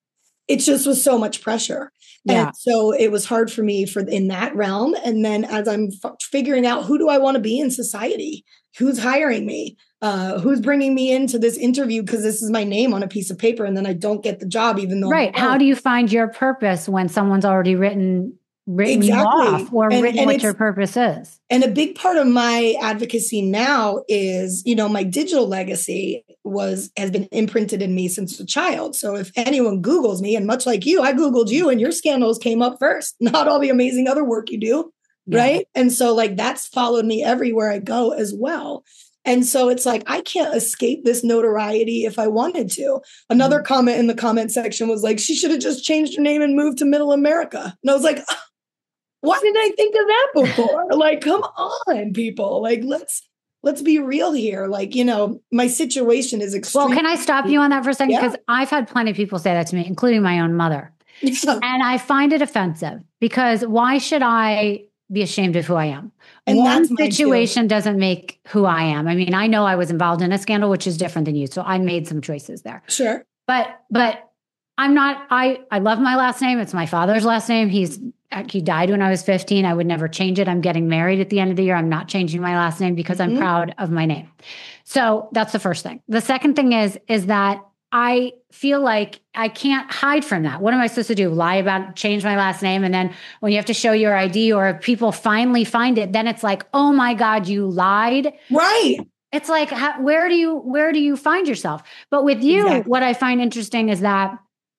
[SPEAKER 4] it just was so much pressure. Yeah. And so it was hard for me for in that realm. And then as I'm f- figuring out who do I want to be in society, who's hiring me, uh, who's bringing me into this interview because this is my name on a piece of paper, and then I don't get the job even though
[SPEAKER 1] right. How do you find your purpose when someone's already written written
[SPEAKER 4] exactly.
[SPEAKER 1] you off or
[SPEAKER 4] and,
[SPEAKER 1] written
[SPEAKER 4] and
[SPEAKER 1] what your purpose is.
[SPEAKER 4] And a big part of my advocacy now is, you know, my digital legacy was has been imprinted in me since a child. So if anyone Googles me, and much like you, I Googled you and your scandals came up first, not all the amazing other work you do. Yeah. Right. And so like that's followed me everywhere I go as well. And so it's like, I can't escape this notoriety if I wanted to. Another mm-hmm. comment in the comment section was like, she should have just changed her name and moved to Middle America. And I was like, why didn't I think of that before? Like, come on, people. Like, let's let's be real here. Like, you know, my situation is extreme.
[SPEAKER 1] Well, can I stop you on that for a second? Because
[SPEAKER 4] Yeah.
[SPEAKER 1] I've had plenty of people say that to me, including my own mother. And I find it offensive because why should I be ashamed of who I am?
[SPEAKER 4] And
[SPEAKER 1] One
[SPEAKER 4] that's
[SPEAKER 1] situation doesn't make who I am. I mean, I know I was involved in a scandal, which is different than you. So I made some choices there.
[SPEAKER 4] Sure.
[SPEAKER 1] But, but I'm not, I, I love my last name. It's my father's last name. He's, he died when I was fifteen. I would never change it. I'm getting married at the end of the year. I'm not changing my last name because I'm mm-hmm. proud of my name. So that's the first thing. The second thing is, is that I feel like I can't hide from that. What am I supposed to do? Lie about, change my last name. And then when you have to show your I D or if people finally find it, then it's like, oh my God, you lied.
[SPEAKER 4] Right.
[SPEAKER 1] It's like, how, where do you, where do you find yourself? But with you, exactly. What I find interesting is that,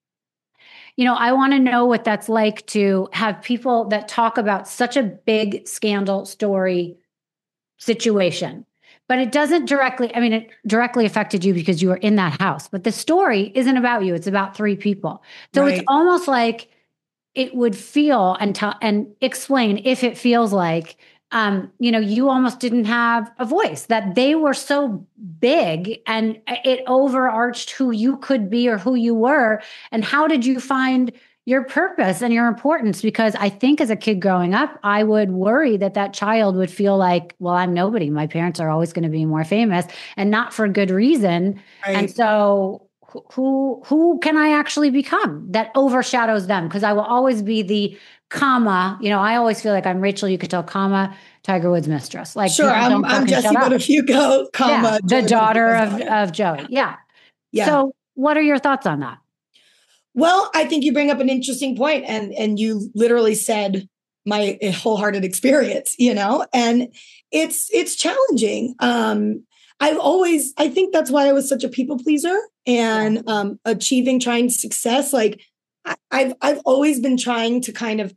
[SPEAKER 1] you know, I want to know what that's like to have people that talk about such a big scandal story situation. But it doesn't directly, I mean, it directly affected you because you were in that house. But the story isn't about you. It's about three people. So right. It's almost like it would feel and tell and explain if it feels like, um, you know, you almost didn't have a voice, that they were so big and it overarched who you could be or who you were. And how did you find your purpose and your importance? Because I think as a kid growing up, I would worry that that child would feel like, well, I'm nobody. My parents are always going to be more famous and not for good reason. Right. And so who, who can I actually become that overshadows them? Because I will always be the comma, you know, I always feel like I'm Rachel Uchitel, comma, Tiger Woods mistress. Like,
[SPEAKER 4] sure, I'm, I'm Jesse Buttafuoco, comma,
[SPEAKER 1] yeah, the daughter of, of Joey. Yeah.
[SPEAKER 4] Yeah.
[SPEAKER 1] So what are your thoughts on that?
[SPEAKER 4] Well, I think you bring up an interesting point, and and you literally said my wholehearted experience, you know, and it's it's challenging. Um, I've always, I think that's why I was such a people pleaser and um, achieving, trying success. Like I, I've I've always been trying to kind of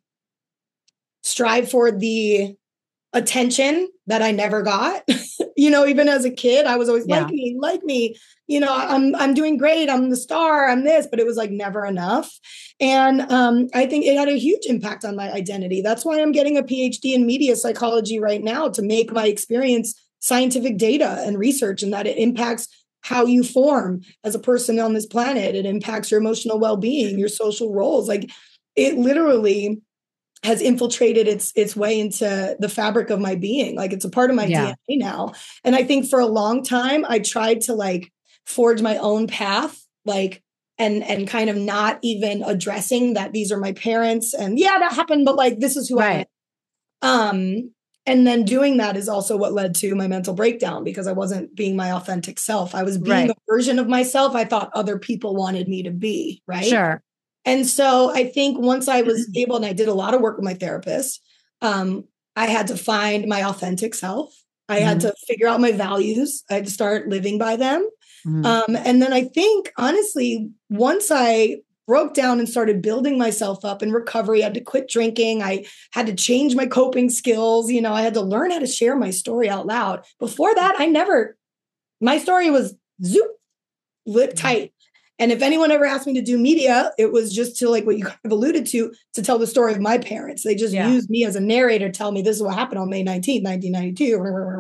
[SPEAKER 4] strive for the attention that I never got. You know, even as a kid, I was always yeah. like me, like me. You know, I'm I'm doing great. I'm the star. I'm this, but it was like never enough. And um, I think it had a huge impact on my identity. That's why I'm getting a P H D in media psychology right now, to make my experience scientific data and research, and that it impacts how you form as a person on this planet. It impacts your emotional well-being, your social roles. Like it literally has infiltrated its its way into the fabric of my being. Like it's a part of my yeah. D N A now. And I think for a long time, I tried to like forge my own path, like, and, and kind of not even addressing that these are my parents and yeah, that happened, but like, this is who right. I am. Um, and then doing that is also what led to my mental breakdown, because I wasn't being my authentic self. I was being right. a version of myself I thought other people wanted me to be. Right.
[SPEAKER 1] Sure.
[SPEAKER 4] And so I think once I was able, and I did a lot of work with my therapist, um, I had to find my authentic self. I mm-hmm. had to figure out my values. I had to start living by them. Mm-hmm. Um, and then I think, honestly, once I broke down and started building myself up in recovery, I had to quit drinking. I had to change my coping skills. You know, I had to learn how to share my story out loud. Before that, I never, my story was zoop, lit tight. And if anyone ever asked me to do media, it was just to, like what you kind of alluded to, to tell the story of my parents. They just yeah. used me as a narrator, tell me this is what happened on May nineteenth, nineteen ninety-two.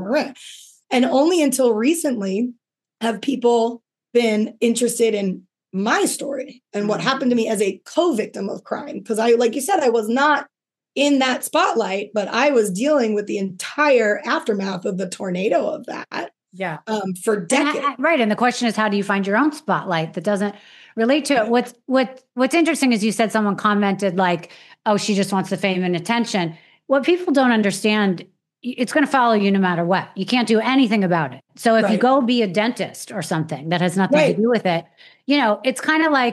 [SPEAKER 4] And only until recently have people been interested in my story and what happened to me as a co-victim of crime. Because I, like you said, I was not in that spotlight, but I was dealing with the entire aftermath of the tornado of that.
[SPEAKER 1] Yeah.
[SPEAKER 4] Um, for decades.
[SPEAKER 1] And I, right. And the question is, how do you find your own spotlight that doesn't relate to it? What's, what, what's interesting is you said someone commented like, oh, she just wants the fame and attention. What people don't understand, it's going to follow you no matter what. You can't do anything about it. So if right. you go be a dentist or something that has nothing right. to do with it, you know, it's kind of like,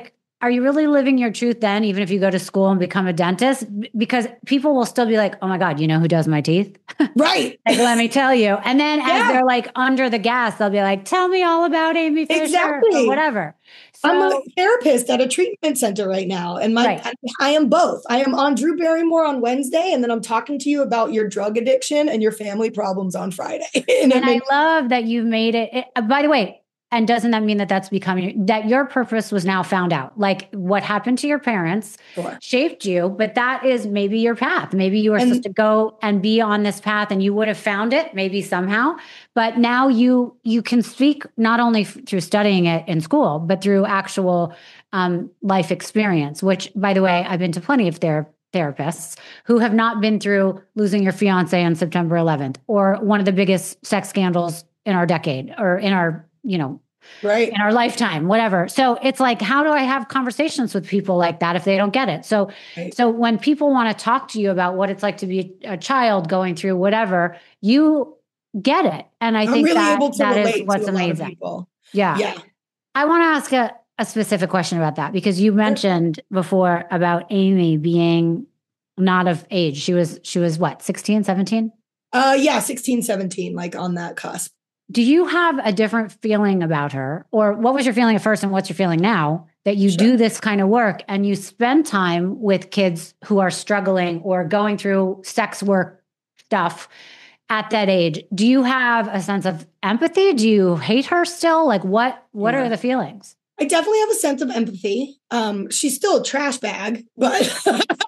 [SPEAKER 1] are you really living your truth then, even if you go to school and become a dentist? Because people will still be like, oh my God, you know who does my teeth?
[SPEAKER 4] Right.
[SPEAKER 1] Like, let me tell you. And then
[SPEAKER 4] Yeah.
[SPEAKER 1] as they're like under the gas, they'll be like, tell me all about Amy Fisher
[SPEAKER 4] Exactly.
[SPEAKER 1] or whatever. So,
[SPEAKER 4] I'm a therapist at a treatment center right now. And my
[SPEAKER 1] Right.
[SPEAKER 4] I am both. I am on Drew Barrymore on Wednesday, and then I'm talking to you about your drug addiction and your family problems on Friday. and
[SPEAKER 1] and I
[SPEAKER 4] makes-
[SPEAKER 1] love that you've made it, it. uh, By the way, and doesn't that mean that that's becoming, that your purpose was now found out? Like what happened to your parents
[SPEAKER 4] Sure.
[SPEAKER 1] shaped you, but that is maybe your path. Maybe you were
[SPEAKER 4] And-
[SPEAKER 1] supposed to go and be on this path and you would have found it maybe somehow. But now you you can speak not only f- through studying it in school, but through actual um, life experience, which by the way, I've been to plenty of ther- therapists who have not been through losing your fiance on September eleventh or one of the biggest sex scandals in our decade or in our, you know,
[SPEAKER 4] right.
[SPEAKER 1] in our lifetime, whatever. So it's like, how do I have conversations with people like that if they don't get it? So,
[SPEAKER 4] Right.
[SPEAKER 1] so when people want to talk to you about what it's like to be a child going through whatever, you get it. And I
[SPEAKER 4] I'm
[SPEAKER 1] think
[SPEAKER 4] really
[SPEAKER 1] that,
[SPEAKER 4] able to
[SPEAKER 1] that
[SPEAKER 4] relate
[SPEAKER 1] is what's
[SPEAKER 4] to a lot of
[SPEAKER 1] amazing.
[SPEAKER 4] people.
[SPEAKER 1] Yeah.
[SPEAKER 4] Yeah.
[SPEAKER 1] I want to ask a, a specific question about that because you mentioned before about Amy being not of age. She was, she was what, sixteen, seventeen?
[SPEAKER 4] Uh, yeah, sixteen, seventeen, like on that cusp.
[SPEAKER 1] Do you have a different feeling about her? Or what was your feeling at first and what's your feeling now that you
[SPEAKER 4] Sure.
[SPEAKER 1] do this kind of work and you spend time with kids who are struggling or going through sex work stuff at that age? Do you have a sense of empathy? Do you hate her still? Like what what
[SPEAKER 4] Yeah.
[SPEAKER 1] are the feelings?
[SPEAKER 4] I definitely have a sense of empathy. Um, she's still a trash bag, but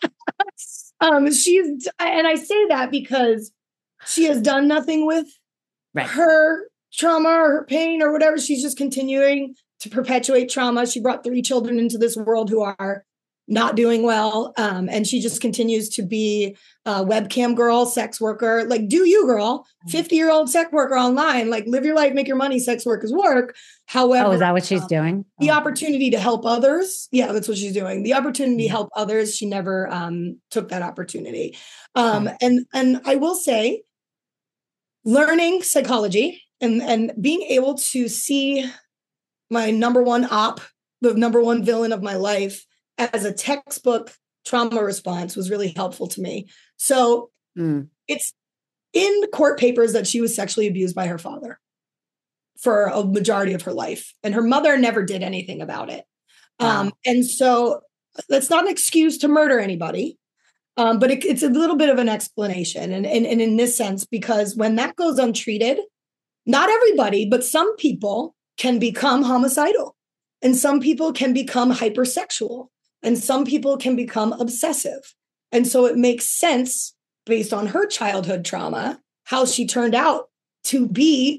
[SPEAKER 4] um, she's, and I say that because she has done nothing with
[SPEAKER 1] Right.
[SPEAKER 4] her trauma or her pain or whatever. She's just continuing to perpetuate trauma. She brought three children into this world who are not doing well. Um, and she just continues to be a webcam girl, sex worker. Like, do you, girl, fifty year old sex worker online, like live your life, make your money, sex workers work. However,
[SPEAKER 1] Oh, is that what she's
[SPEAKER 4] um,
[SPEAKER 1] doing?
[SPEAKER 4] the
[SPEAKER 1] Oh.
[SPEAKER 4] opportunity to help others. Yeah, that's what she's doing. The opportunity to
[SPEAKER 1] Mhm.
[SPEAKER 4] help others. She never um, took that opportunity. Um, and, and I will say, learning psychology and, and being able to see my number one op, the number one villain of my life as a textbook trauma response was really helpful to me. So
[SPEAKER 1] Mm.
[SPEAKER 4] it's in the court papers that she was sexually abused by her father for a majority of her life. And her mother never did anything about it.
[SPEAKER 1] Wow.
[SPEAKER 4] Um, and so that's not an excuse to murder anybody. Um, but it, it's a little bit of an explanation. And, and, and in this sense, because when that goes untreated, not everybody, but some people can become homicidal. And some people can become hypersexual. And some people can become obsessive. And so it makes sense based on her childhood trauma, how she turned out to be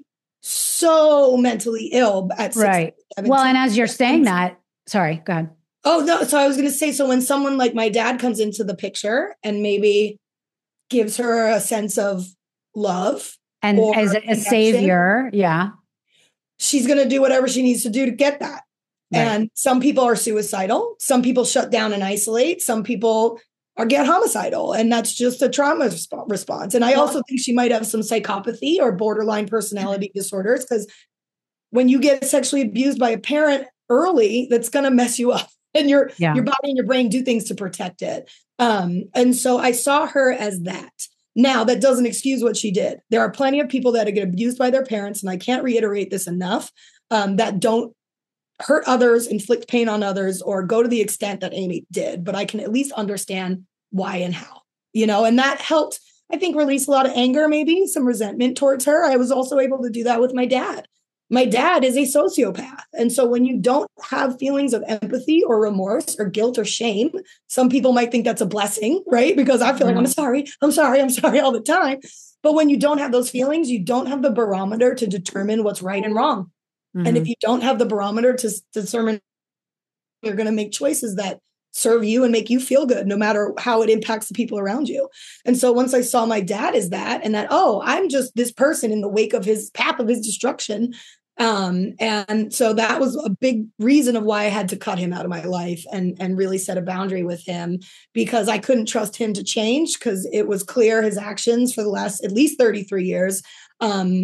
[SPEAKER 4] so mentally ill at sixteen,
[SPEAKER 1] Right.
[SPEAKER 4] seventeen.
[SPEAKER 1] Well, and as you're saying that, sorry, go ahead.
[SPEAKER 4] Oh, no. So I was going to say, so when someone like my dad comes into the picture and maybe gives her a sense of love
[SPEAKER 1] And
[SPEAKER 4] or
[SPEAKER 1] as a, a
[SPEAKER 4] connection,
[SPEAKER 1] savior, yeah.
[SPEAKER 4] she's going to do whatever she needs to do to get that.
[SPEAKER 1] Right.
[SPEAKER 4] And some people are suicidal. Some people shut down and isolate. Some people are get homicidal. And that's just a trauma resp- response. And I
[SPEAKER 1] Well-
[SPEAKER 4] also think she might have some psychopathy or borderline personality disorders, because when you get sexually abused by a parent early, that's going to mess you up. And your
[SPEAKER 1] Yeah.
[SPEAKER 4] your body and your brain do things to protect it. Um, and so I saw her as that. Now, that doesn't excuse what she did. There are plenty of people that get abused by their parents, and I can't reiterate this enough, um, that don't hurt others, inflict pain on others, or go to the extent that Amy did. But I can at least understand why and how, you know, and that helped, I think, release a lot of anger, maybe some resentment towards her. I was also able to do that with my dad. My dad is a sociopath. And so when you don't have feelings of empathy or remorse or guilt or shame, some people might think that's a blessing, right? Because I feel like, I'm sorry, I'm sorry, I'm sorry all the time. But when you don't have those feelings, you don't have the barometer to determine what's right and wrong.
[SPEAKER 1] Mhm.
[SPEAKER 4] And if you don't have the barometer to s- determine, you're going to make choices that serve you and make you feel good, no matter how it impacts the people around you. And so once I saw my dad as that, and that, oh, I'm just this person in the wake of his path of his destruction. Um, and so that was a big reason of why I had to cut him out of my life and, and really set a boundary with him, because I couldn't trust him to change, because it was clear his actions for the last at least thirty-three years um,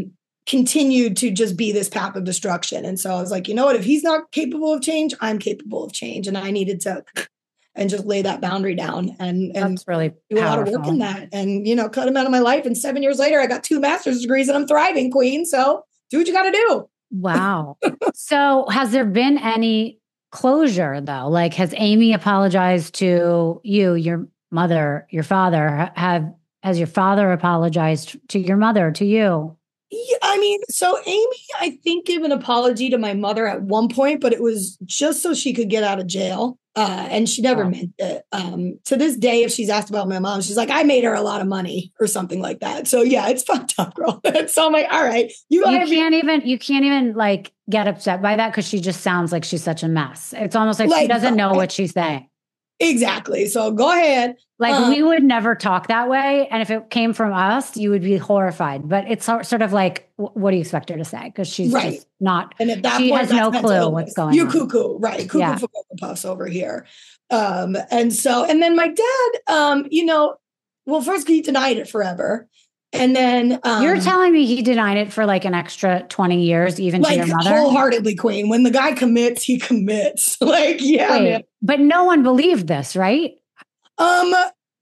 [SPEAKER 4] continued to just be this path of destruction. And so I was like, you know what, if he's not capable of change, I'm capable of change. And I needed to and just lay that boundary down and, and
[SPEAKER 1] That's really
[SPEAKER 4] do a lot of work in that and, you know, cut him out of my life. And seven years later, I got two master's degrees and I'm thriving, queen. So do what you got to do.
[SPEAKER 1] Wow. So has there been any closure though? Like, has Amy apologized to you, your mother, your father? Have, has your father apologized to your mother, to you?
[SPEAKER 4] Yeah, I mean, so Amy, I think, gave an apology to my mother at one point, but it was just so she could get out of jail. Uh, and she never oh. meant it. Um, to this day, if she's asked about my mom, she's like, I made her a lot of money or something like that. So yeah, it's fucked up, girl. So I'm like, all right. You,
[SPEAKER 1] you can't even, you can't even like get upset by that because she just sounds like she's such a mess. It's almost like, like she doesn't know what she's saying.
[SPEAKER 4] Exactly. So go ahead.
[SPEAKER 1] Like
[SPEAKER 4] um,
[SPEAKER 1] we would never talk that way. And if it came from us, you would be horrified. But it's sort of like, what do you expect her to say? Because she's
[SPEAKER 4] right.
[SPEAKER 1] just not,
[SPEAKER 4] and at that
[SPEAKER 1] she
[SPEAKER 4] point,
[SPEAKER 1] has no clue illness. What's going
[SPEAKER 4] you
[SPEAKER 1] on.
[SPEAKER 4] You cuckoo, right. Cuckoo
[SPEAKER 1] yeah.
[SPEAKER 4] for Cocoa Puffs over here. Um, and so, and then my dad, um, you know, well, first he denied it forever. And then um,
[SPEAKER 1] you're telling me he denied it for like an extra twenty years, even
[SPEAKER 4] like
[SPEAKER 1] to your mother?
[SPEAKER 4] Wholeheartedly, queen. When the guy commits, he commits. Like, yeah.
[SPEAKER 1] Wait,
[SPEAKER 4] man.
[SPEAKER 1] But no one believed this, right?
[SPEAKER 4] Um,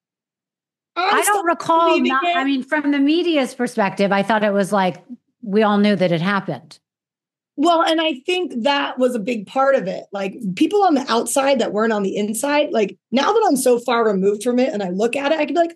[SPEAKER 1] I don't recall. Not, I mean, from the media's perspective, I thought it was like we all knew that it happened.
[SPEAKER 4] Well, and I think that was a big part of it. Like people on the outside that weren't on the inside, like now that I'm so far removed from it and I look at it, I can be like,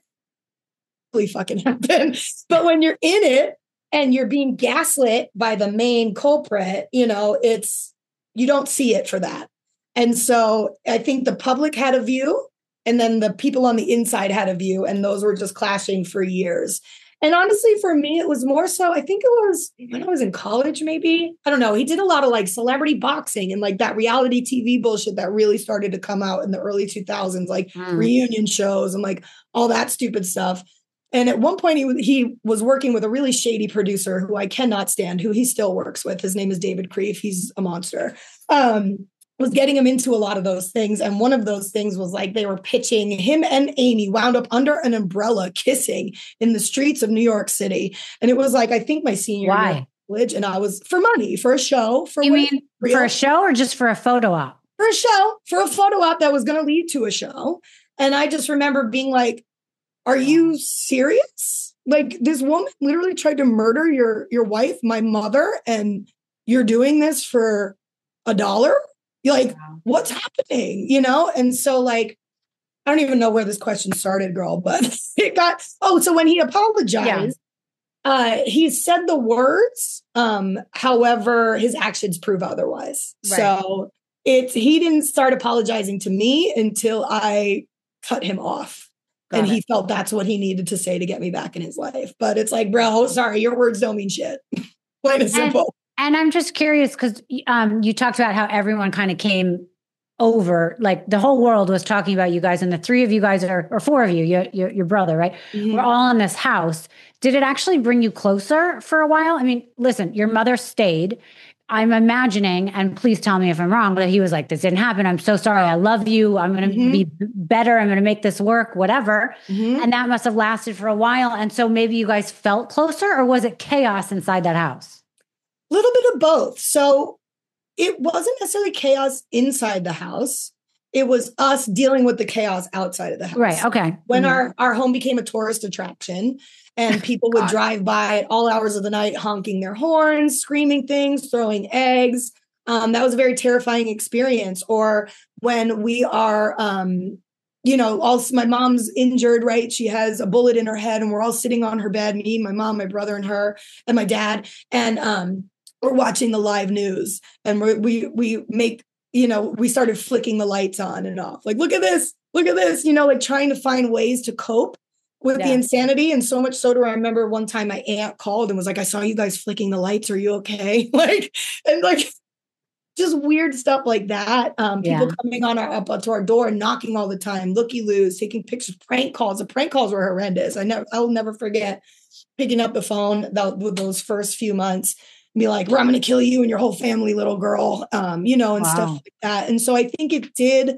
[SPEAKER 4] really fucking happened. But when you're in it and you're being gaslit by the main culprit, you know, it's, you don't see it for that. And so I think the public had a view and then the people on the inside had a view and those were just clashing for years. And honestly, for me, it was more so, I think it was when I was in college, maybe. I don't know. He did a lot of like celebrity boxing and like that reality T V bullshit that really started to come out in the early two thousands, like mm. reunion shows and like all that stupid stuff. And at one point, he, he was working with a really shady producer who I cannot stand, who he still works with. His name is David Kreef. He's a monster. Um, was getting him into a lot of those things. And one of those things was like they were pitching him and Amy wound up under an umbrella kissing in the streets of New York City. And it was like, I think my senior
[SPEAKER 1] Why?
[SPEAKER 4] year of college, and I was for money, for a show. For
[SPEAKER 1] you mean real, for a show or just for a photo op?
[SPEAKER 4] For a show, for a photo op that was going to lead to a show. And I just remember being like, are you serious? Like this woman literally tried to murder your, your wife, my mother, and you're doing this for a dollar? You're like, wow. What's happening? You know? And so like, I don't even know where this question started, girl, but it got, oh, so when he apologized, yeah. uh, he said the words, um, however, his actions prove otherwise. Right. So it's, he didn't start apologizing to me until I cut him off. Got and it. He felt that's what he needed to say to get me back in his life. But it's like, bro, sorry, your words don't mean shit. Plain and simple.
[SPEAKER 1] And I'm just curious because um, you talked about how everyone kind of came over, like the whole world was talking about you guys, and the three of you guys are, or four of you, your, your, your brother, right? Mm-hmm. We're all in this house. Did it actually bring you closer for a while? I mean, listen, your mother stayed. I'm imagining, and please tell me if I'm wrong, but he was like, this didn't happen. I'm so sorry. I love you. I'm going to mm-hmm. be better. I'm going to make this work, whatever. Mm-hmm. And that must have lasted for a while. And so maybe you guys felt closer, or was it chaos inside that house?
[SPEAKER 4] A little bit of both. So it wasn't necessarily chaos inside the house. It was us dealing with the chaos outside of the house.
[SPEAKER 1] Right. Okay.
[SPEAKER 4] When
[SPEAKER 1] mm-hmm.
[SPEAKER 4] our, our home became a tourist attraction and people would drive by at all hours of the night, honking their horns, screaming things, throwing eggs. Um, that was a very terrifying experience. Or when we are, um, you know, also my mom's injured, right? She has a bullet in her head and we're all sitting on her bed, me, my mom, my brother and her and my dad. And, um, we're watching the live news and we we we make, you know, we started flicking the lights on and off. Like, look at this, look at this, you know, like trying to find ways to cope with yeah. the insanity. And so much so do I remember one time my aunt called and was like, I saw you guys flicking the lights. Are you okay? Like, and like just weird stuff like that. Um, people yeah. coming on our up to our door and knocking all the time, looky-loos, taking pictures, prank calls. The prank calls were horrendous. I never, I'll never forget picking up the phone that, with those first few months. Be like, well, I'm going to kill you and your whole family, little girl, um, you know, and wow. stuff like that. And so I think it did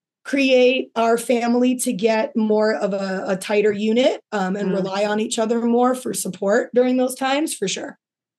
[SPEAKER 4] create our family to get more of a, a tighter unit um, and mm. rely on each other more for support during those times, for sure.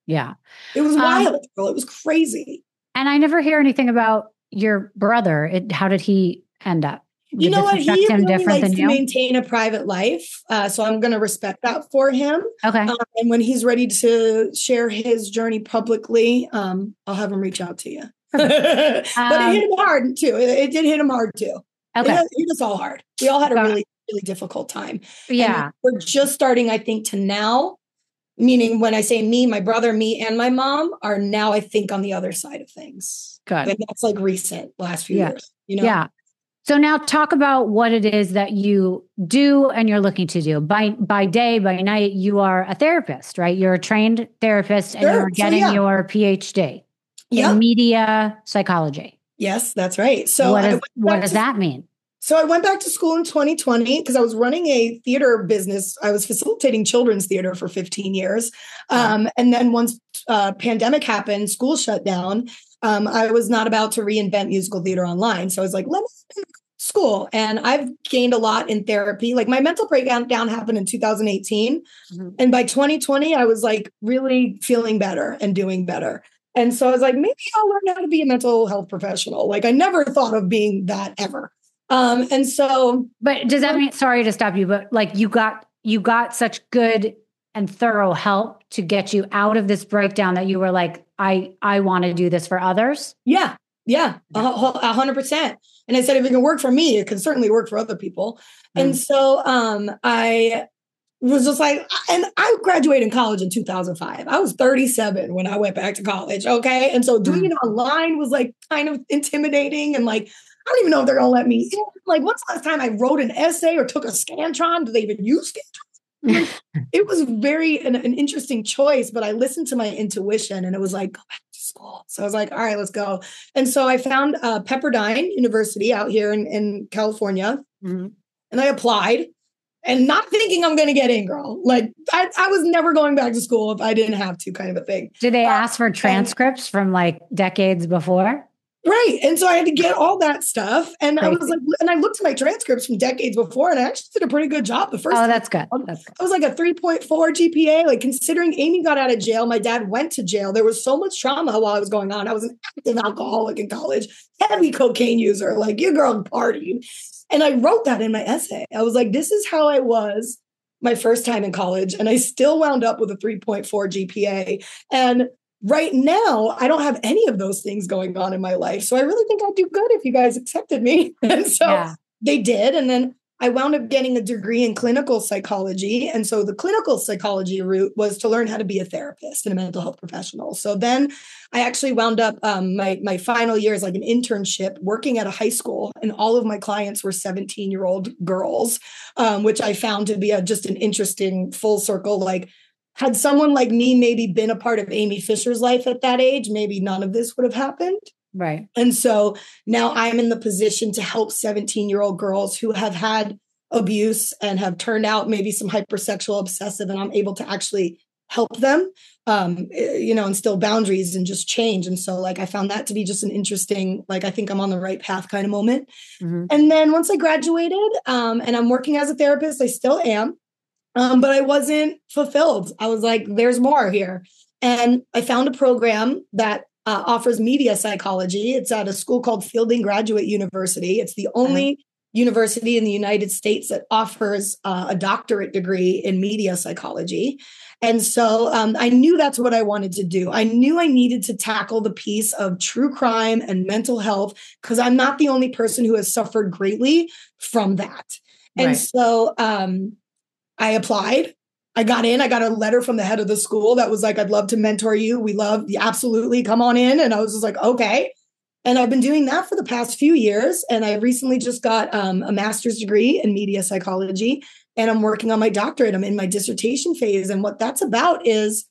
[SPEAKER 1] Yeah.
[SPEAKER 4] It was
[SPEAKER 1] Um,
[SPEAKER 4] wild, girl. It was crazy.
[SPEAKER 1] And I never hear anything about your brother. It, how did he end up? Did
[SPEAKER 4] You know what?
[SPEAKER 1] this affect
[SPEAKER 4] He
[SPEAKER 1] him
[SPEAKER 4] really
[SPEAKER 1] different
[SPEAKER 4] likes
[SPEAKER 1] than
[SPEAKER 4] to
[SPEAKER 1] you?
[SPEAKER 4] maintain a private life. Uh, so I'm going to respect that for him.
[SPEAKER 1] Okay.
[SPEAKER 4] Um, and when he's ready to share his journey publicly, um, I'll have him reach out to you. But it
[SPEAKER 1] Um,
[SPEAKER 4] hit him hard too. It, it did hit him hard too.
[SPEAKER 1] Okay.
[SPEAKER 4] It hit us all hard. We all had a
[SPEAKER 1] Got it.
[SPEAKER 4] really, really difficult time.
[SPEAKER 1] Yeah.
[SPEAKER 4] And we're just starting, I think, to now, meaning when I say me, my brother, me, and my mom are now, I think, on the other side of things.
[SPEAKER 1] Good.
[SPEAKER 4] And that's like recent, last few
[SPEAKER 1] Yeah.
[SPEAKER 4] years. You know?
[SPEAKER 1] Yeah. So now talk about what it is that you do and you're looking to do. By by day, by night, you are a therapist, right? You're a trained therapist and
[SPEAKER 4] Sure.
[SPEAKER 1] you're
[SPEAKER 4] So,
[SPEAKER 1] getting
[SPEAKER 4] yeah.
[SPEAKER 1] your P H D
[SPEAKER 4] Yep.
[SPEAKER 1] in media psychology.
[SPEAKER 4] Yes, that's right. So
[SPEAKER 1] what
[SPEAKER 4] I
[SPEAKER 1] is,
[SPEAKER 4] went
[SPEAKER 1] what
[SPEAKER 4] back
[SPEAKER 1] does
[SPEAKER 4] to-
[SPEAKER 1] that mean?
[SPEAKER 4] So I went back to school in twenty twenty because I was running a theater business. I was facilitating children's theater for fifteen years. Um, and then once uh, pandemic happened, school shut down, um, I was not about to reinvent musical theater online. So I was like, let me school. And I've gained a lot in therapy. Like my mental breakdown down happened in two thousand eighteen.
[SPEAKER 1] Mm-hmm.
[SPEAKER 4] And by twenty twenty, I was like really feeling better and doing better. And so I was like, maybe I'll learn how to be a mental health professional. Like I never thought of being that ever. Um, and so,
[SPEAKER 1] But does that mean, sorry to stop you, but like you got, you got such good and thorough help to get you out of this breakdown that you were like, I, I want to do this for others?
[SPEAKER 4] yeah, yeah, a a hundred percent. And I said, if it can work for me, it can certainly work for other people.
[SPEAKER 1] Mm.
[SPEAKER 4] And so, um, I was just like, and I graduated in college in two thousand five. I was thirty-seven when I went back to college. Okay. And so doing
[SPEAKER 1] Mm.
[SPEAKER 4] it online was like kind of intimidating and like, I don't even know if they're going to let me in. Like, when's the last time I wrote an essay or took a Scantron? Do they even use Scantron? It was very an, an interesting choice, but I listened to my intuition and it was like, go back to school. So I was like, all right, let's go. And so I found uh, Pepperdine University out here in, in California.
[SPEAKER 1] Mm-hmm.
[SPEAKER 4] And I applied and not thinking I'm going to get in, girl. Like I, I was never going back to school if I didn't have to, kind of a thing.
[SPEAKER 1] Did they
[SPEAKER 4] Uh,
[SPEAKER 1] ask for transcripts from like decades before?
[SPEAKER 4] Right. And so I had to get all that stuff. And I was
[SPEAKER 1] Crazy.
[SPEAKER 4] like, and I looked at my transcripts from decades before, and I actually did a pretty good job the first
[SPEAKER 1] Oh,
[SPEAKER 4] time.
[SPEAKER 1] that's good. That's good.
[SPEAKER 4] I was like a three point four G P A. Like considering Amy got out of jail, my dad went to jail. There was so much trauma while I was going on. I was an active alcoholic in college, heavy cocaine user, like your girl partied. And I wrote that in my essay. I was like, this is how I was my first time in college. And I still wound up with a three point four G P A. And right now, I don't have any of those things going on in my life. So I really think I'd do good if you guys accepted me. And so
[SPEAKER 1] Yeah.
[SPEAKER 4] they did. And then I wound up getting a degree in clinical psychology. And so the clinical psychology route was to learn how to be a therapist and a mental health professional. So then I actually wound up um, my, my final year as like an internship working at a high school. And all of my clients were seventeen-year-old girls, um, which I found to be a, just an interesting full circle. Like, had someone like me maybe been a part of Amy Fisher's life at that age, maybe none of this would have happened.
[SPEAKER 1] Right.
[SPEAKER 4] And so now I'm in the position to help seventeen-year-old girls who have had abuse and have turned out maybe some hypersexual obsessive, and I'm able to actually help them, um, you know, instill boundaries and just change. And so like, I found that to be just an interesting, like, I think I'm on the right path kind of moment.
[SPEAKER 1] Mm-hmm.
[SPEAKER 4] And then once I graduated um, and I'm working as a therapist, I still am. Um, but I wasn't fulfilled. I was like, there's more here. And I found a program that uh, offers media psychology. It's at a school called Fielding Graduate University. It's the only uh-huh. university in the United States that offers uh, a doctorate degree in media psychology. And so um, I knew that's what I wanted to do. I knew I needed to tackle the piece of true crime and mental health because I'm not the only person who has suffered greatly from that. And
[SPEAKER 1] Right.
[SPEAKER 4] so um, I applied. I got in. I got a letter from the head of the school that was like, I'd love to mentor you. We love you. Absolutely. Come on in. And I was just like, okay. And I've been doing that for the past few years. And I recently just got um, a master's degree in media psychology. And I'm working on my doctorate. I'm in my dissertation phase. And what that's about is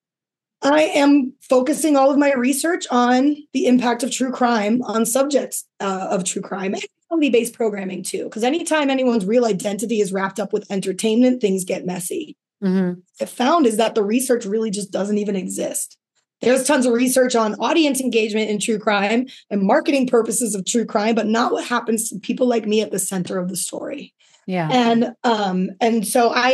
[SPEAKER 4] I am focusing all of my research on the impact of true crime on subjects uh, of true crime and reality-based programming too. Because anytime anyone's real identity is wrapped up with entertainment, things get messy.
[SPEAKER 1] Mm-hmm.
[SPEAKER 4] What I found is that the research really just doesn't even exist. There's tons of research on audience engagement in true crime and marketing purposes of true crime, but not what happens to people like me at the center of the story.
[SPEAKER 1] Yeah.
[SPEAKER 4] And um, and so I am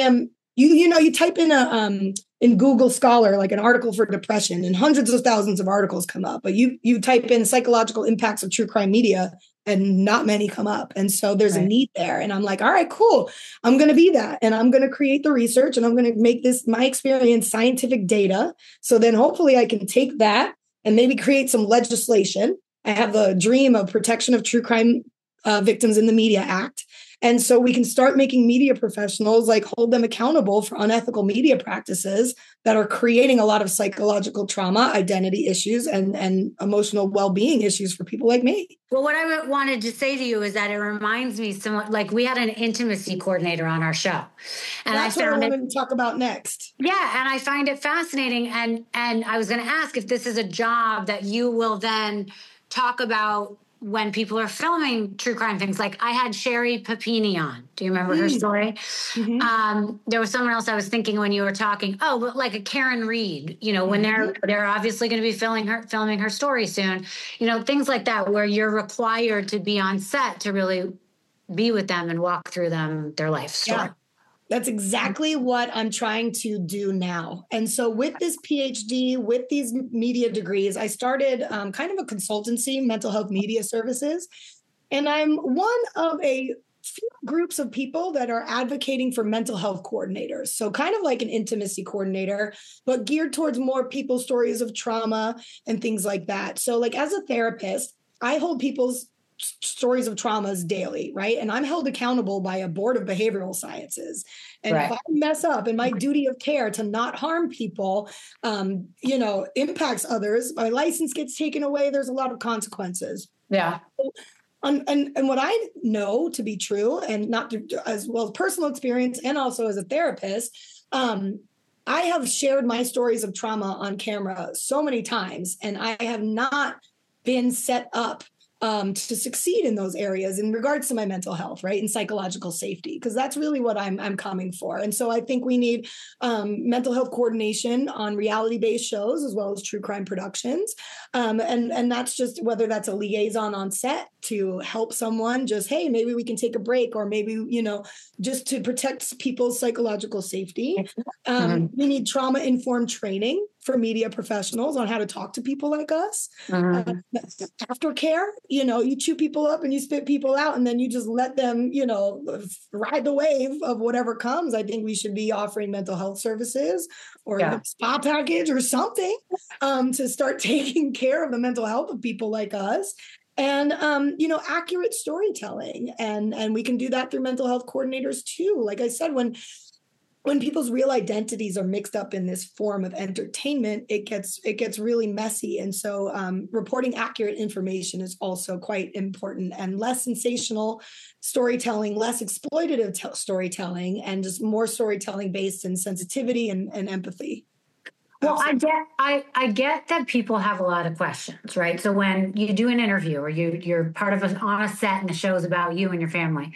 [SPEAKER 4] You you know, you type in a um in Google Scholar like an article for depression, and hundreds of thousands of articles come up. But you you type in psychological impacts of true crime media, and not many come up. And so there's right. a need there. And I'm like, all right, cool. I'm going to be that. And I'm going to create the research, and I'm going to make this my experience scientific data. So then hopefully I can take that and maybe create some legislation. I have the dream of Protection of True Crime uh, Victims in the Media Act. And so we can start making media professionals like hold them accountable for unethical media practices that are creating a lot of psychological trauma, identity issues, and, and emotional well-being issues for people like me.
[SPEAKER 1] Well, what I wanted to say to you is that it reminds me somewhat, like we had an intimacy coordinator on our show.
[SPEAKER 4] And that's I what I wanted it, to talk about next.
[SPEAKER 1] Yeah. And I find it fascinating. And, and I was going to ask if this is a job that you will then talk about when people are filming true crime things. Like I had Sherry Papini on. Do you remember mm. her story? Mm-hmm. Um, there was someone else I was thinking when you were talking, oh, but like a Karen Reed, you know, when mm-hmm. they're they're obviously going to be filming her filming her story soon, you know, things like that, where you're required to be on set to really be with them and walk through them, their life story.
[SPEAKER 4] Yeah. That's exactly what I'm trying to do now. And so with this PhD, with these media degrees, I started um, kind of a consultancy, mental health media services. And I'm one of a few groups of people that are advocating for mental health coordinators. So kind of like an intimacy coordinator, but geared towards more people's stories of trauma and things like that. So like as a therapist, I hold people's stories of traumas daily, right? And I'm held accountable by a board of behavioral sciences. And right. if I mess up and my duty of care to not harm people, um, you know, impacts others, my license gets taken away, there's a lot of consequences.
[SPEAKER 1] Yeah.
[SPEAKER 4] So, and, and, and what I know to be true, and not to, as well as personal experience and also as a therapist, um, I have shared my stories of trauma on camera so many times, and I have not been set up Um, to succeed in those areas in regards to my mental health, right? And psychological safety, because that's really what I'm I'm coming for. And so I think we need um, mental health coordination on reality-based shows as well as true crime productions. Um, and, and that's just whether that's a liaison on set to help someone just, hey, maybe we can take a break, or maybe, you know, just to protect people's psychological safety. Um, mm-hmm. We need trauma-informed training for media professionals on how to talk to people like us. Mm-hmm. Uh, aftercare, you know, you chew people up and you spit people out, and then you just let them, you know, ride the wave of whatever comes. I think we should be offering mental health services or yeah. a spa package or something um, to start taking care of the mental health of people like us. And, um, you know, accurate storytelling. And, and we can do that through mental health coordinators too. Like I said, when When people's real identities are mixed up in this form of entertainment, it gets it gets really messy. And so um, reporting accurate information is also quite important, and less sensational storytelling, less exploitative t- storytelling, and just more storytelling based in sensitivity and, and empathy.
[SPEAKER 1] Well, I get I, I get that people have a lot of questions, right? So when you do an interview or you, you're part of a, on a set and the show's about you and your family,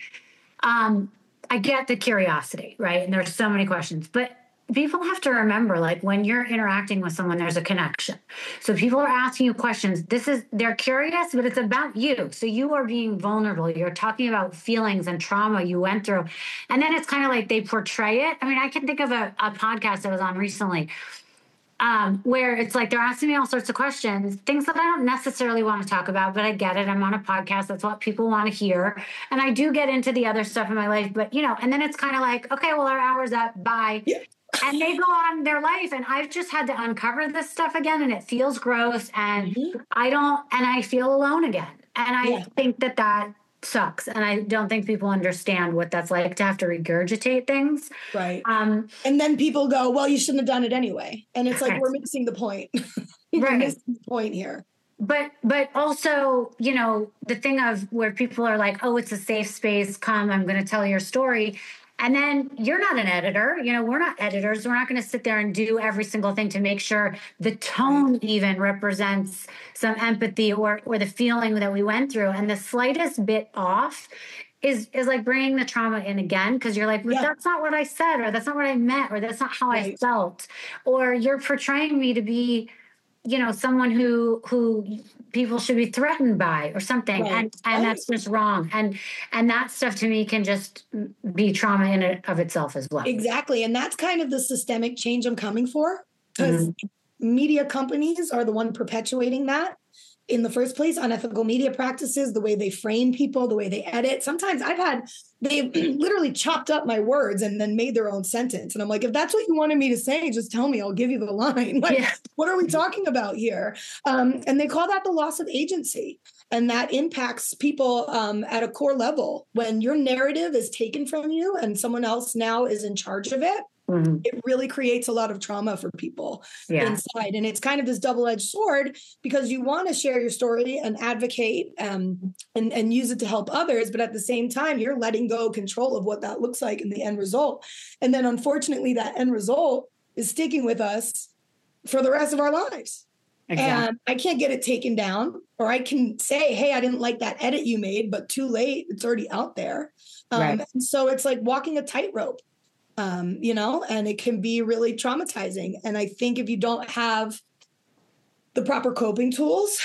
[SPEAKER 1] um, I get the curiosity, right? And there's so many questions, but people have to remember, like when you're interacting with someone, there's a connection. So people are asking you questions. This is, they're curious, but it's about you. So you are being vulnerable. You're talking about feelings and trauma you went through. And then it's kind of like they portray it. I mean, I can think of a, a podcast I was on recently um, where it's like they're asking me all sorts of questions, things that I don't necessarily want to talk about, but I get it. I'm on a podcast. That's what people want to hear. And I do get into the other stuff in my life, but, you know, and then it's kind of like, okay, well, our hour's up. Bye. Yeah. And they go on their life. And I've just had to uncover this stuff again. And it feels gross. And mm-hmm. I don't, and I feel alone again. And I yeah. think that that sucks. And I don't think people understand what that's like to have to regurgitate things.
[SPEAKER 4] Right. Um, and then people go, well, you shouldn't have done it anyway. And it's like, right. we're missing the point. We're
[SPEAKER 1] right.
[SPEAKER 4] missing the point here.
[SPEAKER 1] But, but also, you know, the thing of where people are like, oh, it's a safe space. Come, I'm going to tell your story. And then you're not an editor. You know, we're not editors. We're not going to sit there and do every single thing to make sure the tone even represents some empathy or or the feeling that we went through. And the slightest bit off is is like bringing the trauma in again, because you're like, well, yeah. that's not what I said, or that's not what I meant, or that's not how right. I felt. Or you're portraying me to be you know, someone who who people should be threatened by or something.
[SPEAKER 4] Right.
[SPEAKER 1] And and
[SPEAKER 4] Right.
[SPEAKER 1] that's just wrong. And and that stuff to me can just be trauma in and of itself as well.
[SPEAKER 4] Exactly. And that's kind of the systemic change I'm coming for, because mm-hmm. media companies are the one perpetuating that in the first place. Unethical media practices, the way they frame people, the way they edit. Sometimes I've had, they've literally chopped up my words and then made their own sentence. And I'm like, if that's what you wanted me to say, just tell me, I'll give you the line. Like, yeah. What are we talking about here? Um, and they call that the loss of agency. And that impacts people um, at a core level. When your narrative is taken from you and someone else now is in charge of it, mm-hmm. it really creates a lot of trauma for people yeah. inside. And it's kind of this double-edged sword, because you want to share your story and advocate um, and, and use it to help others. But at the same time, you're letting go control of what that looks like in the end result. And then unfortunately, that end result is sticking with us for the rest of our lives. Exactly. And I can't get it taken down, or I can say, hey, I didn't like that edit you made, but too late. It's already out there. Um, right. And so it's like walking a tightrope, um, you know, and it can be really traumatizing. And I think if you don't have the proper coping tools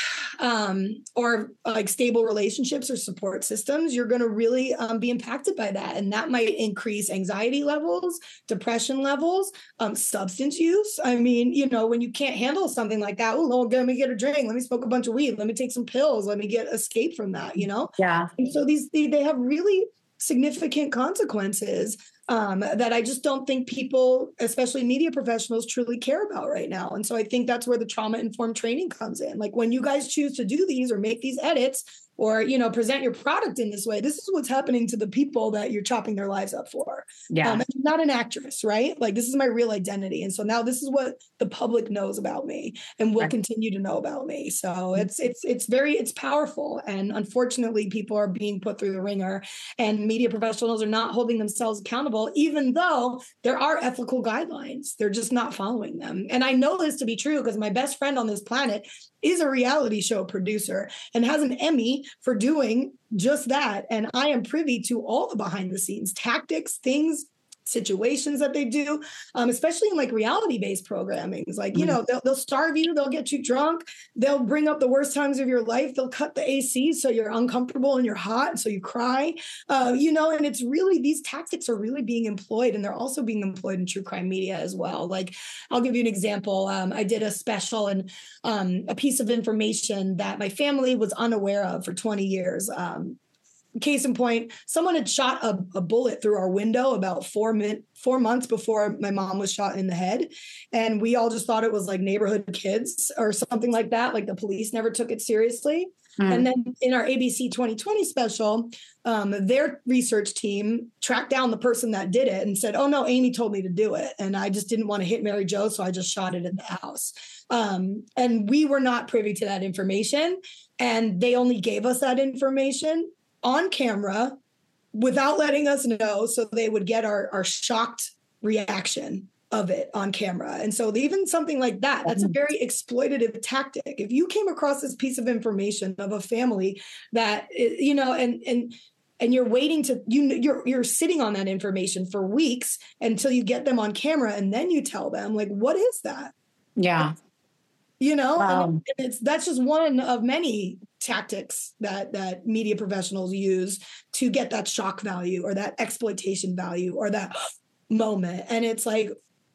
[SPEAKER 4] um, or like stable relationships or support systems, you're going to really um, be impacted by that. And that might increase anxiety levels, depression levels, um, substance use. I mean, you know, when you can't handle something like that, oh, let me get a drink. Let me smoke a bunch of weed. Let me take some pills. Let me get escape from that, you know?
[SPEAKER 1] Yeah.
[SPEAKER 4] And so these, they, they have really significant consequences um, that I just don't think people, especially media professionals, truly care about right now. And so I think that's where the trauma-informed training comes in. Like when you guys choose to do these or make these edits or, you know, present your product in this way, this is what's happening to the people that you're chopping their lives up for.
[SPEAKER 1] Yeah.
[SPEAKER 4] Um, I'm not an actress, right? Like this is my real identity. And so now this is what the public knows about me and will right. continue to know about me. So it's, it's, it's very, it's powerful. And unfortunately, people are being put through the ringer, and media professionals are not holding themselves accountable, even though there are ethical guidelines. They're just not following them. And I know this to be true because my best friend on this planet is a reality show producer and has an Emmy for doing just that. And I am privy to all the behind the scenes tactics, things, situations that they do, um, especially in like reality-based programming. It's like, you know, they'll, they'll starve you, they'll get you drunk, they'll bring up the worst times of your life, they'll cut the A C so you're uncomfortable and you're hot, and so you cry, uh, you know, and it's really, these tactics are really being employed, and they're also being employed in true crime media as well. Like, I'll give you an example. Um, I did a special and um, a piece of information that my family was unaware of for twenty years. Um, Case in point, someone had shot a, a bullet through our window about four min, four months before my mom was shot in the head. And we all just thought it was like neighborhood kids or something like that. Like the police never took it seriously. Mm. And then in our A B C twenty twenty special, um, their research team tracked down the person that did it and said, oh, no, Amy told me to do it. And I just didn't want to hit Mary Jo, so I just shot it in the house. Um, and we were not privy to that information. And they only gave us that information on camera without letting us know, so they would get our, our shocked reaction of it on camera. And so even something like that, that's a very exploitative tactic. If you came across this piece of information of a family that, you know, and and and you're waiting to, you you're you're sitting on that information for weeks until you get them on camera, and then you tell them, like, what is that?
[SPEAKER 1] Yeah.
[SPEAKER 4] You know,
[SPEAKER 1] wow.
[SPEAKER 4] and it's that's just one of many tactics that that media professionals use to get that shock value or that exploitation value or that moment. And it's like,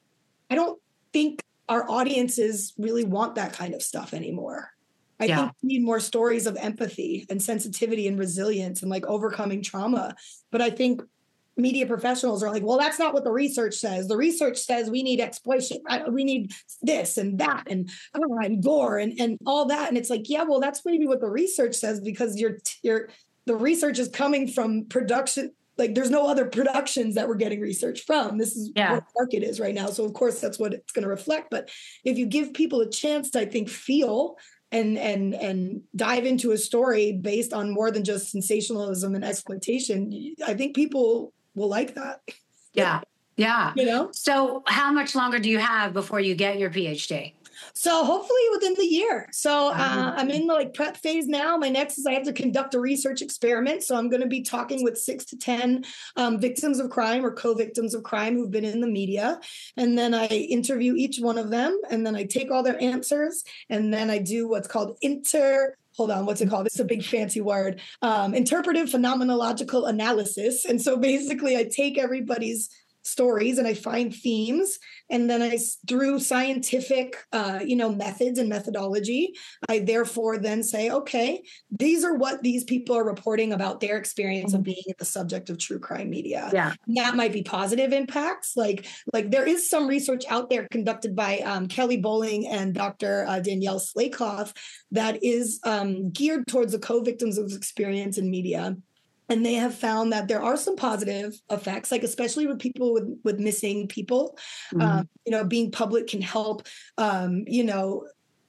[SPEAKER 4] I don't think our audiences really want that kind of stuff anymore. I yeah. think we need more stories of empathy and sensitivity and resilience and like overcoming trauma. But I think media professionals are like, well, that's not what the research says. The research says we need exploitation. We need this and that and, oh, and gore and, and all that. And it's like, yeah, well, that's maybe what the research says, because you're, you're, the research is coming from production. Like there's no other productions that we're getting research from. This is yeah. what the market is right now. So of course that's what it's going to reflect. But if you give people a chance to, I think, feel and and and dive into a story based on more than just sensationalism and exploitation, I think people will like that.
[SPEAKER 1] Yeah. Yeah.
[SPEAKER 4] You know?
[SPEAKER 1] So how much longer do you have before you get your PhD?
[SPEAKER 4] So hopefully within the year. So uh, I'm in the like prep phase now. My next is I have to conduct a research experiment. So I'm going to be talking with six to ten um, victims of crime or co-victims of crime who've been in the media. And then I interview each one of them. And then I take all their answers. And then I do what's called inter... Hold on, what's it called? It's a big fancy word. Um, interpretive phenomenological analysis. And so basically I take everybody's stories and I find themes, and then I, through scientific, uh, you know, methods and methodology, I therefore then say, okay, these are what these people are reporting about their experience of being the subject of true crime media.
[SPEAKER 1] Yeah,
[SPEAKER 4] and that might be positive impacts. Like, like there is some research out there conducted by um, Kelly Bowling and Doctor Uh, Danielle Slakoff that is um, geared towards the co-victims of experience in media. And they have found that there are some positive effects, like especially with people with, with missing people. Mm-hmm. Um, you know, being public can help, um, you know,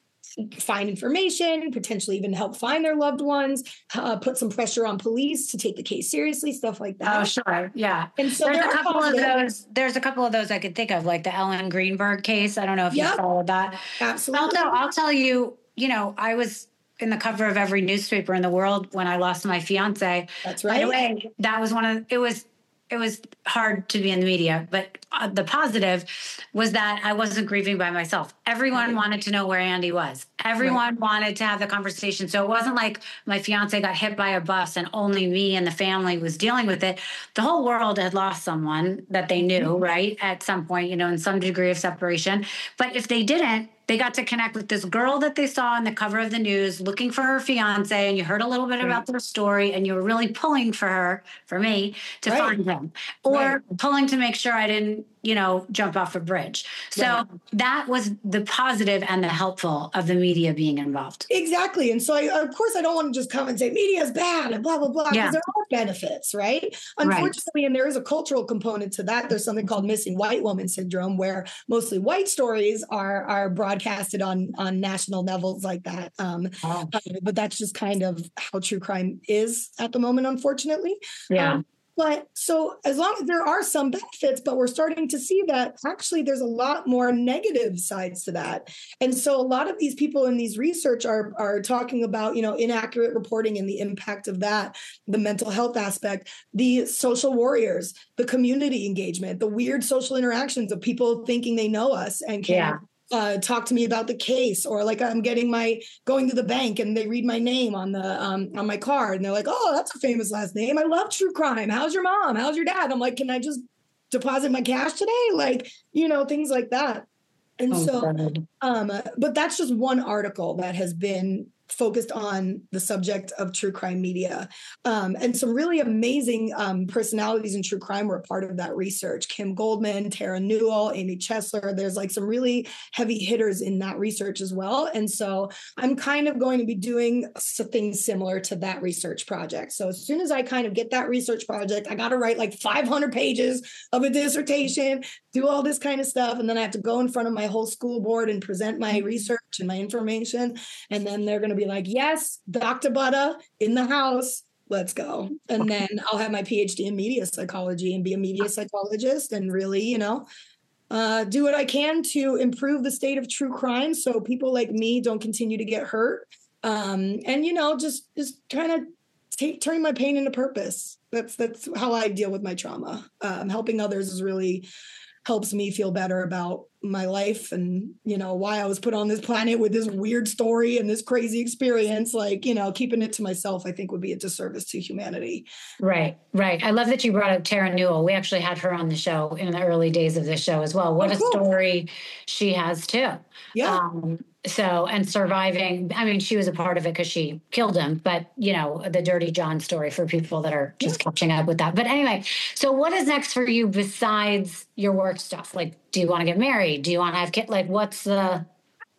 [SPEAKER 4] find information, potentially even help find their loved ones, uh, put some pressure on police to take the case seriously, stuff like that.
[SPEAKER 1] Oh, sure. Yeah.
[SPEAKER 4] And so
[SPEAKER 1] there's
[SPEAKER 4] there
[SPEAKER 1] a couple
[SPEAKER 4] positive.
[SPEAKER 1] of those. There's a couple of those I could think of, like the Ellen Greenberg case. I don't know if yep. you followed that.
[SPEAKER 4] Absolutely.
[SPEAKER 1] I'll, I'll tell you, you know, I was in the cover of every newspaper in the world when I lost my fiance.
[SPEAKER 4] That's right.
[SPEAKER 1] By the way, that was one of, it was, it was hard to be in the media, but uh, the positive was that I wasn't grieving by myself. Everyone right. wanted to know where Andy was. Everyone right. wanted to have the conversation. So it wasn't like my fiance got hit by a bus and only me and the family was dealing with it. The whole world had lost someone that they knew, mm-hmm. right? At some point, you know, in some degree of separation. But if they didn't, they got to connect with this girl that they saw on the cover of the news looking for her fiance, and you heard a little bit right. about their story, and you were really pulling for her, for me, to right. find him, or right. pulling to make sure I didn't, you know, jump off a bridge. So right. that was the positive and the helpful of the media being involved.
[SPEAKER 4] Exactly. And so, I, of course, I don't want to just come and say media is bad and blah, blah, blah, because yeah. there are benefits, right? Unfortunately, right. and there is a cultural component to that. There's something called missing white woman syndrome, where mostly white stories are are broadcasted on, on national levels like that. Um, oh. uh, but that's just kind of how true crime is at the moment, unfortunately.
[SPEAKER 1] Yeah.
[SPEAKER 4] Um, But so as long as there are some benefits, but we're starting to see that actually there's a lot more negative sides to that. And so a lot of these people in these research are, are talking about, you know, inaccurate reporting and the impact of that, the mental health aspect, the social warriors, the community engagement, the weird social interactions of people thinking they know us and can yeah. Uh, talk to me about the case, or like I'm getting my going to the bank and they read my name on the um, on my card and they're like, oh, that's a famous last name. I love true crime. How's your mom? How's your dad? I'm like, can I just deposit my cash today? Like, you know, things like that. And oh, so, God. um, but that's just one article that has been focused on the subject of true crime media. Um, and some really amazing um, personalities in true crime were a part of that research. Kim Goldman, Tara Newell, Amy Chesler. There's like some really heavy hitters in that research as well. And so I'm kind of going to be doing things similar to that research project. So as soon as I kind of get that research project, I got to write like five hundred pages of a dissertation, do all this kind of stuff. And then I have to go in front of my whole school board and present my research and my information. And then they're going to be like, yes, Doctor Butter in the house, let's go. And then I'll have my PhD in media psychology and be a media psychologist and really, you know, uh, do what I can to improve the state of true crime so people like me don't continue to get hurt. Um, and, you know, just just kind of take turning my pain into purpose. That's that's how I deal with my trauma. Um, helping others is really helps me feel better about my life and, you know, why I was put on this planet with this weird story and this crazy experience. Like, you know, keeping it to myself, I think would be a disservice to humanity. Right, right. I love that you brought up Tara Newell. We actually had her on the show in the early days of the show as well. What oh, cool. a story she has too. Yeah. Um, so, and surviving, I mean, she was a part of it because she killed him, but, you know, the Dirty John story for people that are just yeah. catching up with that. But anyway, so what is next for you besides your work stuff? Like, do you want to get married? Do you want to have kids? Like, what's the...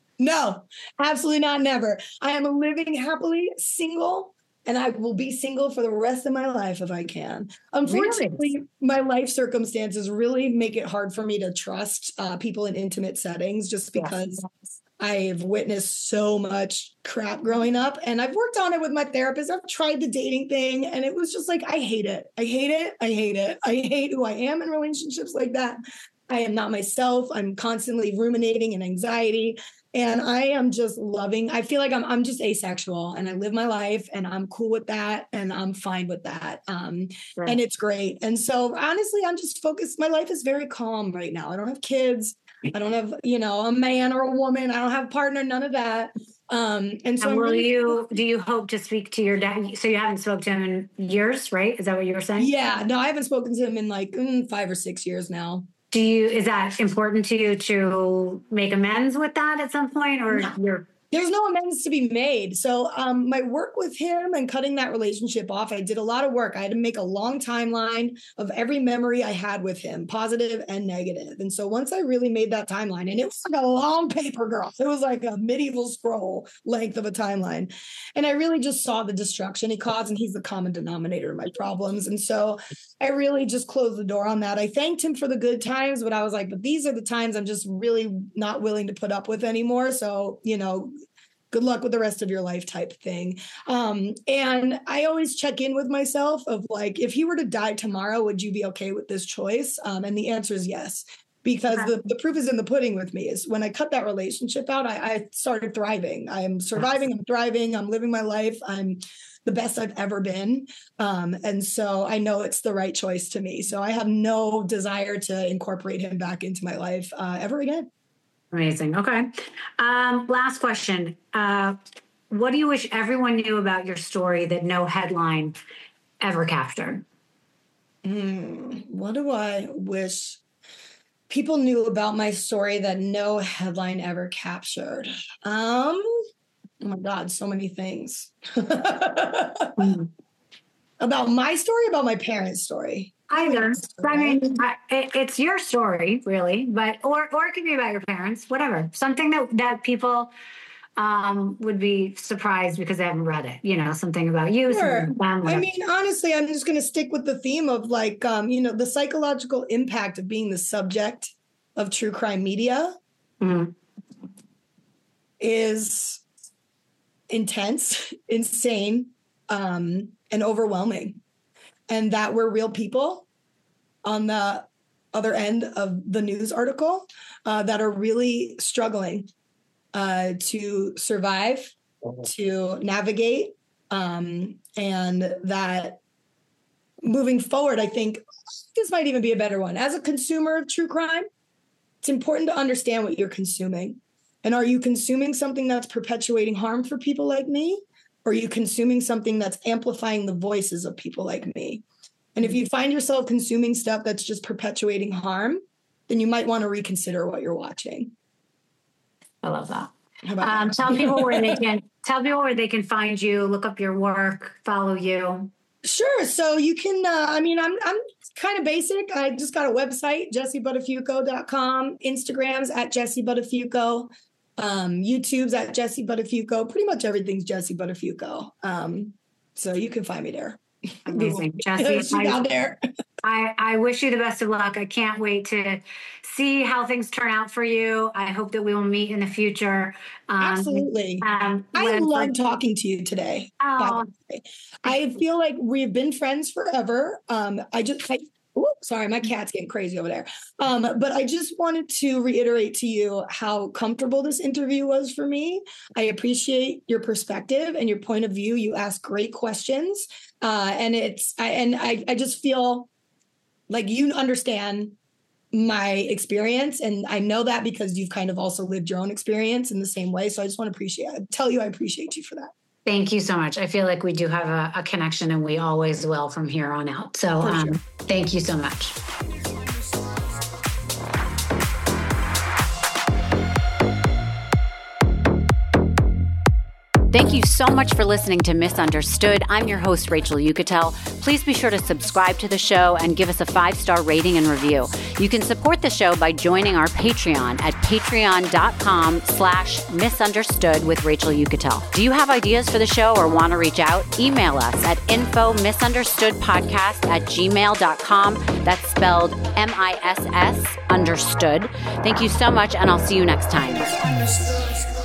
[SPEAKER 4] No, absolutely not. Never. I am living happily single, and I will be single for the rest of my life if I can. Unfortunately, really? my life circumstances really make it hard for me to trust uh, people in intimate settings just because yes. I've witnessed so much crap growing up, and I've worked on it with my therapist. I've tried the dating thing, and it was just like, I hate it. I hate it. I hate it. I hate who I am in relationships like that. I am not myself. I'm constantly ruminating and anxiety. And I am just loving, I feel like I'm I'm just asexual and I live my life and I'm cool with that and I'm fine with that. Um, right. And it's great. And so honestly, I'm just focused. My life is very calm right now. I don't have kids. I don't have, you know, a man or a woman. I don't have a partner, none of that. Um, and so
[SPEAKER 1] and will
[SPEAKER 4] really,
[SPEAKER 1] you, do you hope to speak to your dad? So you haven't spoken to him in years, right? Is that what you were saying?
[SPEAKER 4] Yeah, no, I haven't spoken to him in like mm, five or six years now.
[SPEAKER 1] Do you, is that important to you to make amends with that at some point, or
[SPEAKER 4] no.
[SPEAKER 1] you're?
[SPEAKER 4] There's no amends to be made. So um, my work with him and cutting that relationship off, I did a lot of work. I had to make a long timeline of every memory I had with him, positive and negative. And so once I really made that timeline, and it was like a long paper, girl. It was like a medieval scroll length of a timeline. And I really just saw the destruction he caused, and he's the common denominator of my problems. And so I really just closed the door on that. I thanked him for the good times, but I was like, but these are the times I'm just really not willing to put up with anymore. So, you know, good luck with the rest of your life type thing. Um, and I always check in with myself of like, if he were to die tomorrow, would you be okay with this choice? Um, and the answer is yes, because the, the proof is in the pudding with me. Is when I cut that relationship out, I, I started thriving. I'm surviving, I'm thriving, I'm living my life. I'm the best I've ever been. Um, and so I know it's the right choice to me. So I have no desire to incorporate him back into my life uh, ever again.
[SPEAKER 1] Amazing. Okay. Um, last question. Uh, what do you wish everyone knew about your story that no headline ever captured?
[SPEAKER 4] Mm, what do I wish people knew about my story that no headline ever captured? Um, oh my God, so many things. mm. About my story, about my parents' story.
[SPEAKER 1] Either. I mean, it, it's your story, really, but or or it could be about your parents, whatever. Something that that people um, would be surprised because they haven't read it. You know, something about you.
[SPEAKER 4] Sure.
[SPEAKER 1] About them,
[SPEAKER 4] I mean, honestly, I'm just going to stick with the theme of like, um, you know, the psychological impact of being the subject of true crime media mm-hmm. is intense, insane, um, and overwhelming. And that we're real people on the other end of the news article uh, that are really struggling uh, to survive, to navigate, um, and that moving forward, I think this might even be a better one. As a consumer of true crime, it's important to understand what you're consuming. And are you consuming something that's perpetuating harm for people like me? Or are you consuming something that's amplifying the voices of people like me? And if you find yourself consuming stuff that's just perpetuating harm, then you might want to reconsider what you're watching.
[SPEAKER 1] I love that. Um, tell people where they can tell people where they can find you, look up your work, follow you.
[SPEAKER 4] Sure. So you can. Uh, I mean, I'm I'm kind of basic. I just got a website, jessie buttafuoco dot com. Instagram's at Jessie Buttafuoco. Um, YouTube's at Jessie Buttafuoco. Pretty much everything's Jessie Buttafuoco. Um, so you can find me there.
[SPEAKER 1] Amazing. Jessie, I,
[SPEAKER 4] down there.
[SPEAKER 1] I, I wish you the best of luck. I can't wait to see how things turn out for you. I hope that we will meet in the future.
[SPEAKER 4] Um, Absolutely. Um, I love talking to you today.
[SPEAKER 1] Oh.
[SPEAKER 4] I feel like we've been friends forever. Um, I just, I, oh, sorry, my cat's getting crazy over there. Um, but I just wanted to reiterate to you how comfortable this interview was for me. I appreciate your perspective and your point of view. You ask great questions. Uh, and it's, I, and I, I just feel like you understand my experience. And I know that because you've kind of also lived your own experience in the same way. So I just want to appreciate, tell you, I appreciate you for that.
[SPEAKER 1] Thank you so much. I feel like we do have a, a connection and we always will from here on out. So um, sure. Thank you so much. Thank you so much for listening to Misunderstood. I'm your host, Rachel Uchitel. Please be sure to subscribe to the show and give us a five-star rating and review. You can support the show by joining our Patreon at patreon.com slash misunderstood with Rachel Uchitel. Do you have ideas for the show or want to reach out? Email us at info misunderstoodpodcast at gmail dot com. That's spelled M I S S understood. Thank you so much, and I'll see you next time.